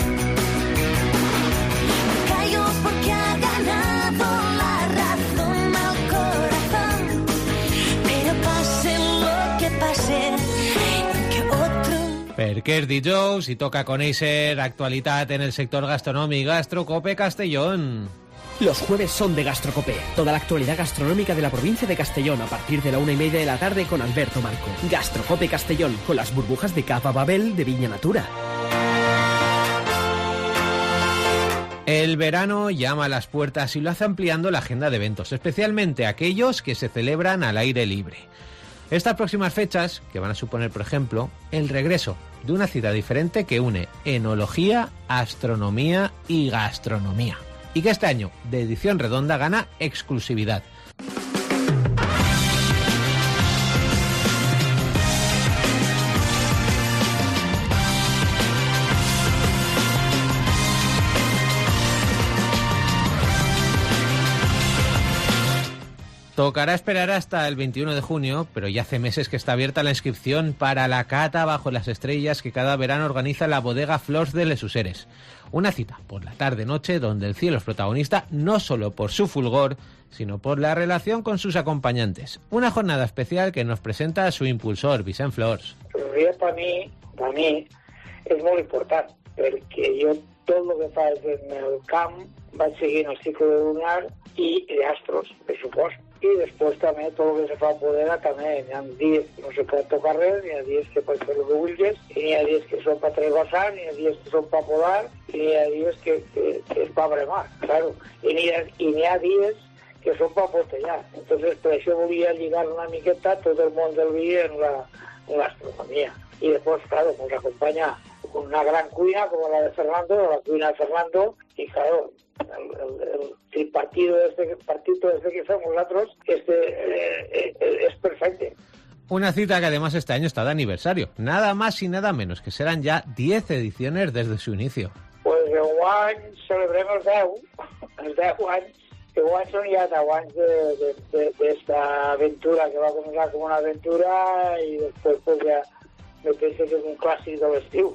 [SPEAKER 18] Callo porque ha ganado la razón al corazón. Pero pase lo que pase, que otro...
[SPEAKER 3] Perquè és dijous i toca conèixer actualitat en el sector gastronòmic. Gastrocope Castellón.
[SPEAKER 19] Los jueves son de Gastrocope, toda la actualidad gastronómica de la provincia de Castellón a partir de la 1:30 de la tarde con Alberto Marco. Gastrocope Castellón, con las burbujas de Cava Babel de Viña Natura.
[SPEAKER 3] El verano llama a las puertas y lo hace ampliando la agenda de eventos, especialmente aquellos que se celebran al aire libre. Estas próximas fechas, que van a suponer, por ejemplo, el regreso de una cita diferente que une enología, astronomía y gastronomía. Y que este año, de edición redonda, gana exclusividad. Tocará esperar hasta el 21 de junio, pero ya hace meses que está abierta la inscripción para la cata bajo las estrellas que cada verano organiza la bodega Flors de Les Useres. Una cita por la tarde-noche donde el cielo es protagonista no solo por su fulgor, sino por la relación con sus acompañantes. Una jornada especial que nos presenta a su impulsor, Vicent Flors.
[SPEAKER 20] El dia per mi és molt important, perquè jo tot el que faig en el camp vaig seguint el cicle lunar i d'astros, per supost. I després també tot el que se fa a bodega també. Hi ha dies que no se pot tocar res, hi ha dies que pots fer el que vulguis, i hi ha dies que són per trasbassar, hi ha dies que són per podar, i hi ha dies que és per bremar, claro. I n'hi ha dies que són per botellar. Entonces, per això volia lligar una miqueta tot el món del vi en la gastronomía. Y después, claro, nos acompaña una gran cuina como la de Fernando, la cuina de Fernando, y claro, el partido este que somos nosotros, es perfecto.
[SPEAKER 3] Una cita que además este año está de aniversario, nada más y nada menos, que serán ya 10 ediciones desde su inicio.
[SPEAKER 20] Pues enguany celebrem els 10 anys, que enguany són ja 10 anys d'esta aventura, que va començar com una aventura i després pues, ja me penso que és un clàssic de l'estiu.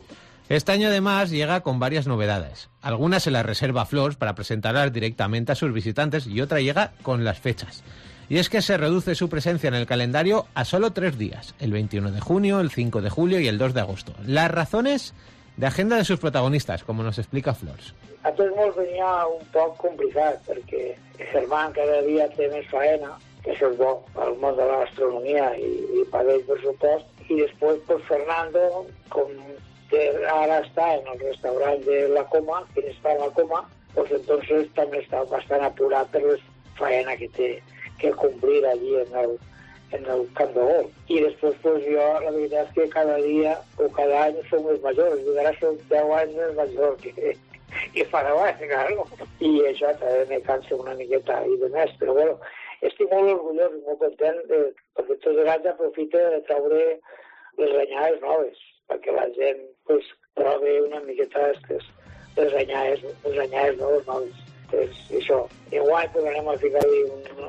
[SPEAKER 3] Este año además llega con varias novedades. Algunas se las reserva Flors para presentarlas directamente a sus visitantes y otra llega con las fechas. Y es que se reduce su presencia en el calendario a solo 3 días, el 21 de junio, el 5 de julio y el 2 de agosto. Las razones de agenda de sus protagonistas, como nos explica Flors.
[SPEAKER 20] A tots molts venia un poc complicat, perquè Germán cada dia té més faena, que això és bo al món de la gastronomia i per ell, per supost, i després pues, Fernando, com que ara està en el restaurant de La Coma, que està en La Coma, pues entonces també està bastant apurat per la faena que té que complir allí en el Camp de Gol. I després, pues jo, la veritat és que cada dia o cada any som més majors. Jo ara som 10 anys més major que fa 10 anys, claro. I això també me cansa una miqueta i de més. Però bueno, estic molt orgullós i molt content perquè tots els anys aprofito de treure les renyades noves, perquè la gent pues, trobi una miqueta les renyades noves. Pues, això. Igual pues, anem a ficar-hi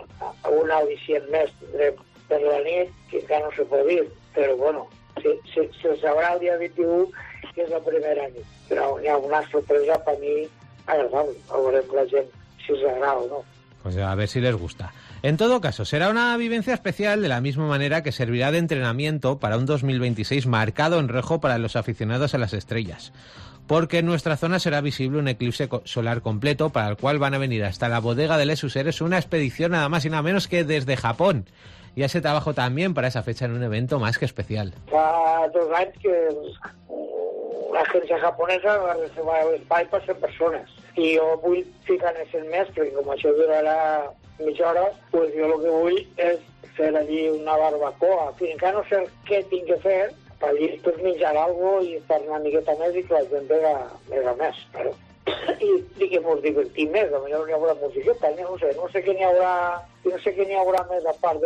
[SPEAKER 20] un al·licient més per la nit, que encara no se pot dir, però bueno, se sabrà el dia 21, que és la primera nit. Però hi ha una sorpresa per mi agradable. Veurem la gent si us agrada o no.
[SPEAKER 3] Pues a ver si les gusta. En todo caso, será una vivencia especial de la misma manera que servirá de entrenamiento para un 2026 marcado en rojo para los aficionados a las estrellas. Porque en nuestra zona será visible un eclipse solar completo para el cual van a venir hasta la bodega de Les Useres una expedición nada más y nada menos que desde Japón. Y ese trabajo también para esa fecha en un evento más que especial.
[SPEAKER 20] Fa 2 anys que l'agència japonesa va reservar l'espai per 100 persones. I jo vull ficar en aquest mes, perquè com això durarà mitja hora, pues jo el que vull és fer allí una barbacoa. En fi, encara no sé què tinc que fer, per allí pues, menjar alguna cosa i estar una miqueta més i que la gent vega més, claro. I que ens divertim més, potser no hi haurà musiqueta, no sé què n'hi haurà més a part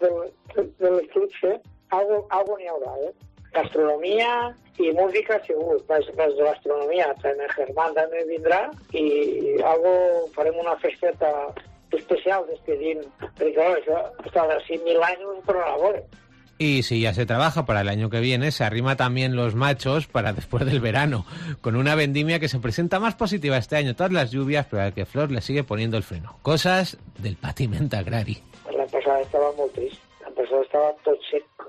[SPEAKER 20] de l'eclipse, algo n'hi haurà, gastronomia i música segur, més de gastronomia, també Germán també vindrà i farem una festeta especial despedint, perquè clar, això està de 5.000 anys per a la vora.
[SPEAKER 3] Y si ya se trabaja para el año que viene, se arrima también los machos para después del verano, con una vendimia que se presenta más positiva este año, todas las lluvias, pero al que Flor le sigue poniendo el freno. Cosas del patiment agrari.
[SPEAKER 20] L'any passat estava molt trist, l'any passat estava tot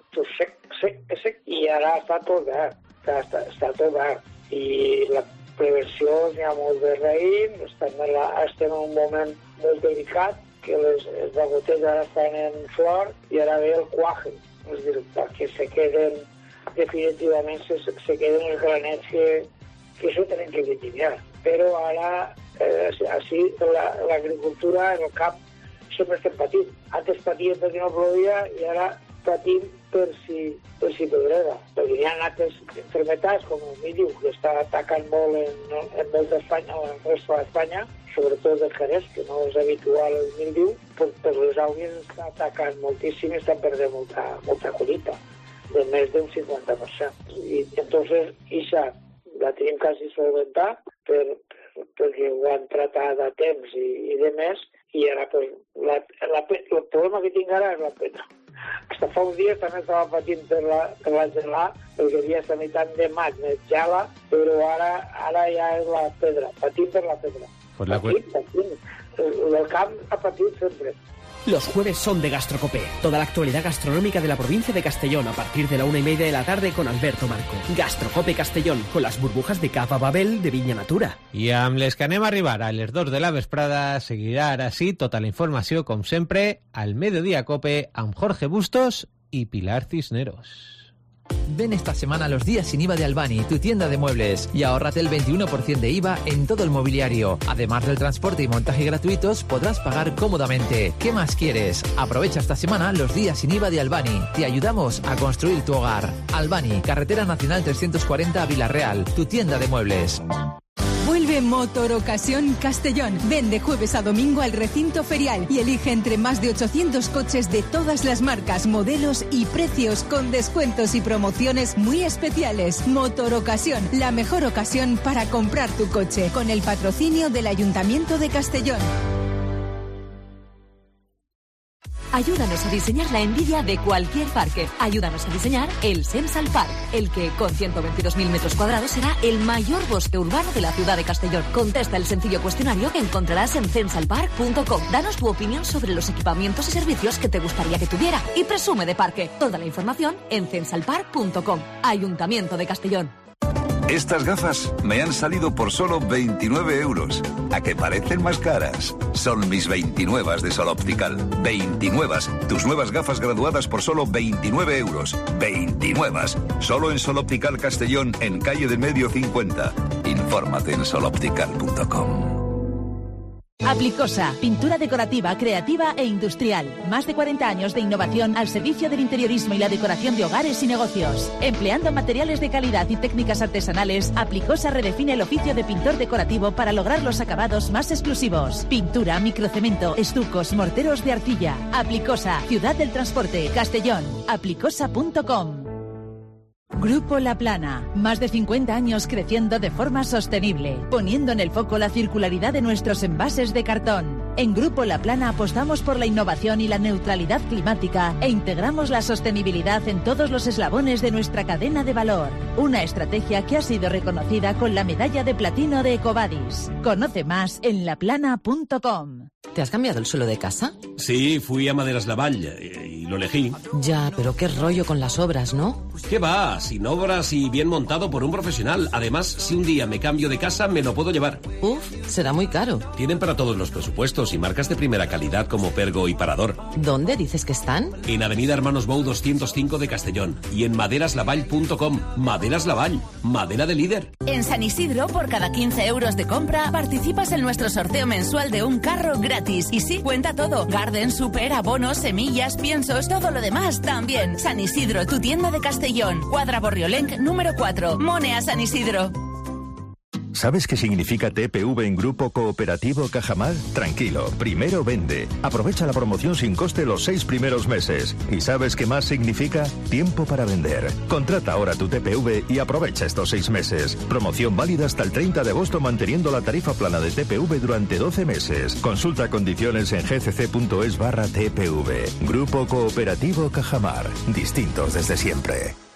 [SPEAKER 20] sec, i ara està tot verd, està tot verd. I la prevenció n'hi ha molt de raïm, estem en un moment molt delicat, que les botelles ara estan en flor i ara ve el cuaje. És dir, perquè se queden definitivament se queden els granets que això tenen que liquidar. Però ara així l'agricultura en el camp sempre estem patint. Antes patíem perquè no plovia i ara patim per si pedrega. Perquè hi ha altres enfermetats com el mildiu, que està atacant molt en molta Espanya, o en el resto d'Espanya, sobretot el Jerez, que no és habitual el mildiu, per les algues està atacant moltíssim i estan perdent molta collita, de més d'un 50%. I entonces, Isa, la tenim quasi solventat perquè ho han tratat a temps i de més, i ara pues, el problema que tinc ara és la pedra. Hasta fa uns dies també estava patint per la gelada, perquè havia estat meitat de maig, més gela, però ara ja és la pedra, patint per la pedra.
[SPEAKER 3] Pues
[SPEAKER 20] el camp ha patit siempre.
[SPEAKER 19] Los jueves son de Gastrocope. Toda la actualidad gastronómica de la provincia de Castellón a partir de la 1:30 de la tarde con Alberto Marco. Gastrocope Castellón, con las burbujas de Cava Babel de Vinya Natura.
[SPEAKER 3] I amb les que anem a arribar a les 2 de la vesprada seguirà ara sí tota la informació, com sempre, al Mediodía Cope amb Jorge Bustos y Pilar Cisneros.
[SPEAKER 21] Ven esta semana a los días sin IVA de Albani, tu tienda de muebles, y ahórrate el 21% de IVA en todo el mobiliario. Además del transporte y montaje gratuitos, podrás pagar cómodamente. ¿Qué más quieres? Aprovecha esta semana los días sin IVA de Albani. Te ayudamos a construir tu hogar. Albani, Carretera Nacional 340 a Villarreal, tu tienda de muebles.
[SPEAKER 22] Vuelve Motor Ocasión Castellón. Ven de jueves a domingo al recinto ferial y elige entre más de 800 coches de todas las marcas, modelos y precios con descuentos y promociones muy especiales. Motor Ocasión, la mejor ocasión para comprar tu coche, con el patrocinio del Ayuntamiento de Castellón.
[SPEAKER 13] Ayúdanos a diseñar la envidia de cualquier parque. Ayúdanos a diseñar el Sensal Park, el que con 122.000 metros cuadrados será el mayor bosque urbano de la ciudad de Castellón. Contesta el sencillo cuestionario que encontrarás en censalpark.com. Danos tu opinión sobre los equipamientos y servicios que te gustaría que tuviera y presume de parque. Toda la información en censalpark.com. Ayuntamiento de Castellón.
[SPEAKER 4] Estas gafas me han salido por solo 29 euros. ¿A que parecen más caras? Son mis 29 de Sol Optical. 29. Tus nuevas gafas graduadas por solo 29 euros. 29. Solo en Sol Optical Castellón, en Calle de Medio 50. Infórmate en soloptical.com.
[SPEAKER 6] Aplicosa, pintura decorativa, creativa e industrial. Más de 40 años de innovación al servicio del interiorismo y la decoración de hogares y negocios. Empleando materiales de calidad y técnicas artesanales, Aplicosa redefine el oficio de pintor decorativo para lograr los acabados más exclusivos. Pintura, microcemento, estucos, morteros de arcilla. Aplicosa, Ciudad del Transporte, Castellón. Aplicosa.com. Grupo La Plana, más de 50 años creciendo de forma sostenible, poniendo en el foco la circularidad de nuestros envases de cartón. En Grupo La Plana apostamos por la innovación y la neutralidad climática e integramos la sostenibilidad en todos los eslabones de nuestra cadena de valor. Una estrategia que ha sido reconocida con la medalla de platino de EcoVadis. Conoce más en laplana.com.
[SPEAKER 14] ¿Te has cambiado el suelo de casa?
[SPEAKER 10] Sí, fui a Maderas Lavall y lo elegí.
[SPEAKER 14] Ya, pero qué rollo con las obras, ¿no?
[SPEAKER 10] ¿Qué va? Sin obras y bien montado por un profesional. Además, si un día me cambio de casa, me lo puedo llevar.
[SPEAKER 14] Uf, será muy caro.
[SPEAKER 10] Tienen para todos los presupuestos y marcas de primera calidad como Pergo y Parador.
[SPEAKER 14] ¿Dónde dices que están?
[SPEAKER 10] En Avenida Hermanos Bou 205 de Castellón y en maderaslavall.com. Maderas Lavall, madera de líder.
[SPEAKER 23] En San Isidro, por cada 15 euros de compra, participas en nuestro sorteo mensual de un carro gratis. Y sí, cuenta todo. Garden, super, abonos, semillas, piensos, todo lo demás también. San Isidro, tu tienda de Castellón. Cuadra Borriolenc, número 4. Monea San Isidro.
[SPEAKER 2] ¿Sabes qué significa TPV en Grupo Cooperativo Cajamar? Tranquilo, primero vende. Aprovecha la promoción sin coste los 6 primeros meses. ¿Y sabes qué más significa? Tiempo para vender. Contrata ahora tu TPV y aprovecha estos 6 meses. Promoción válida hasta el 30 de agosto manteniendo la tarifa plana de TPV durante 12 meses. Consulta condiciones en gcc.es/TPV. Grupo Cooperativo Cajamar. Distintos desde siempre.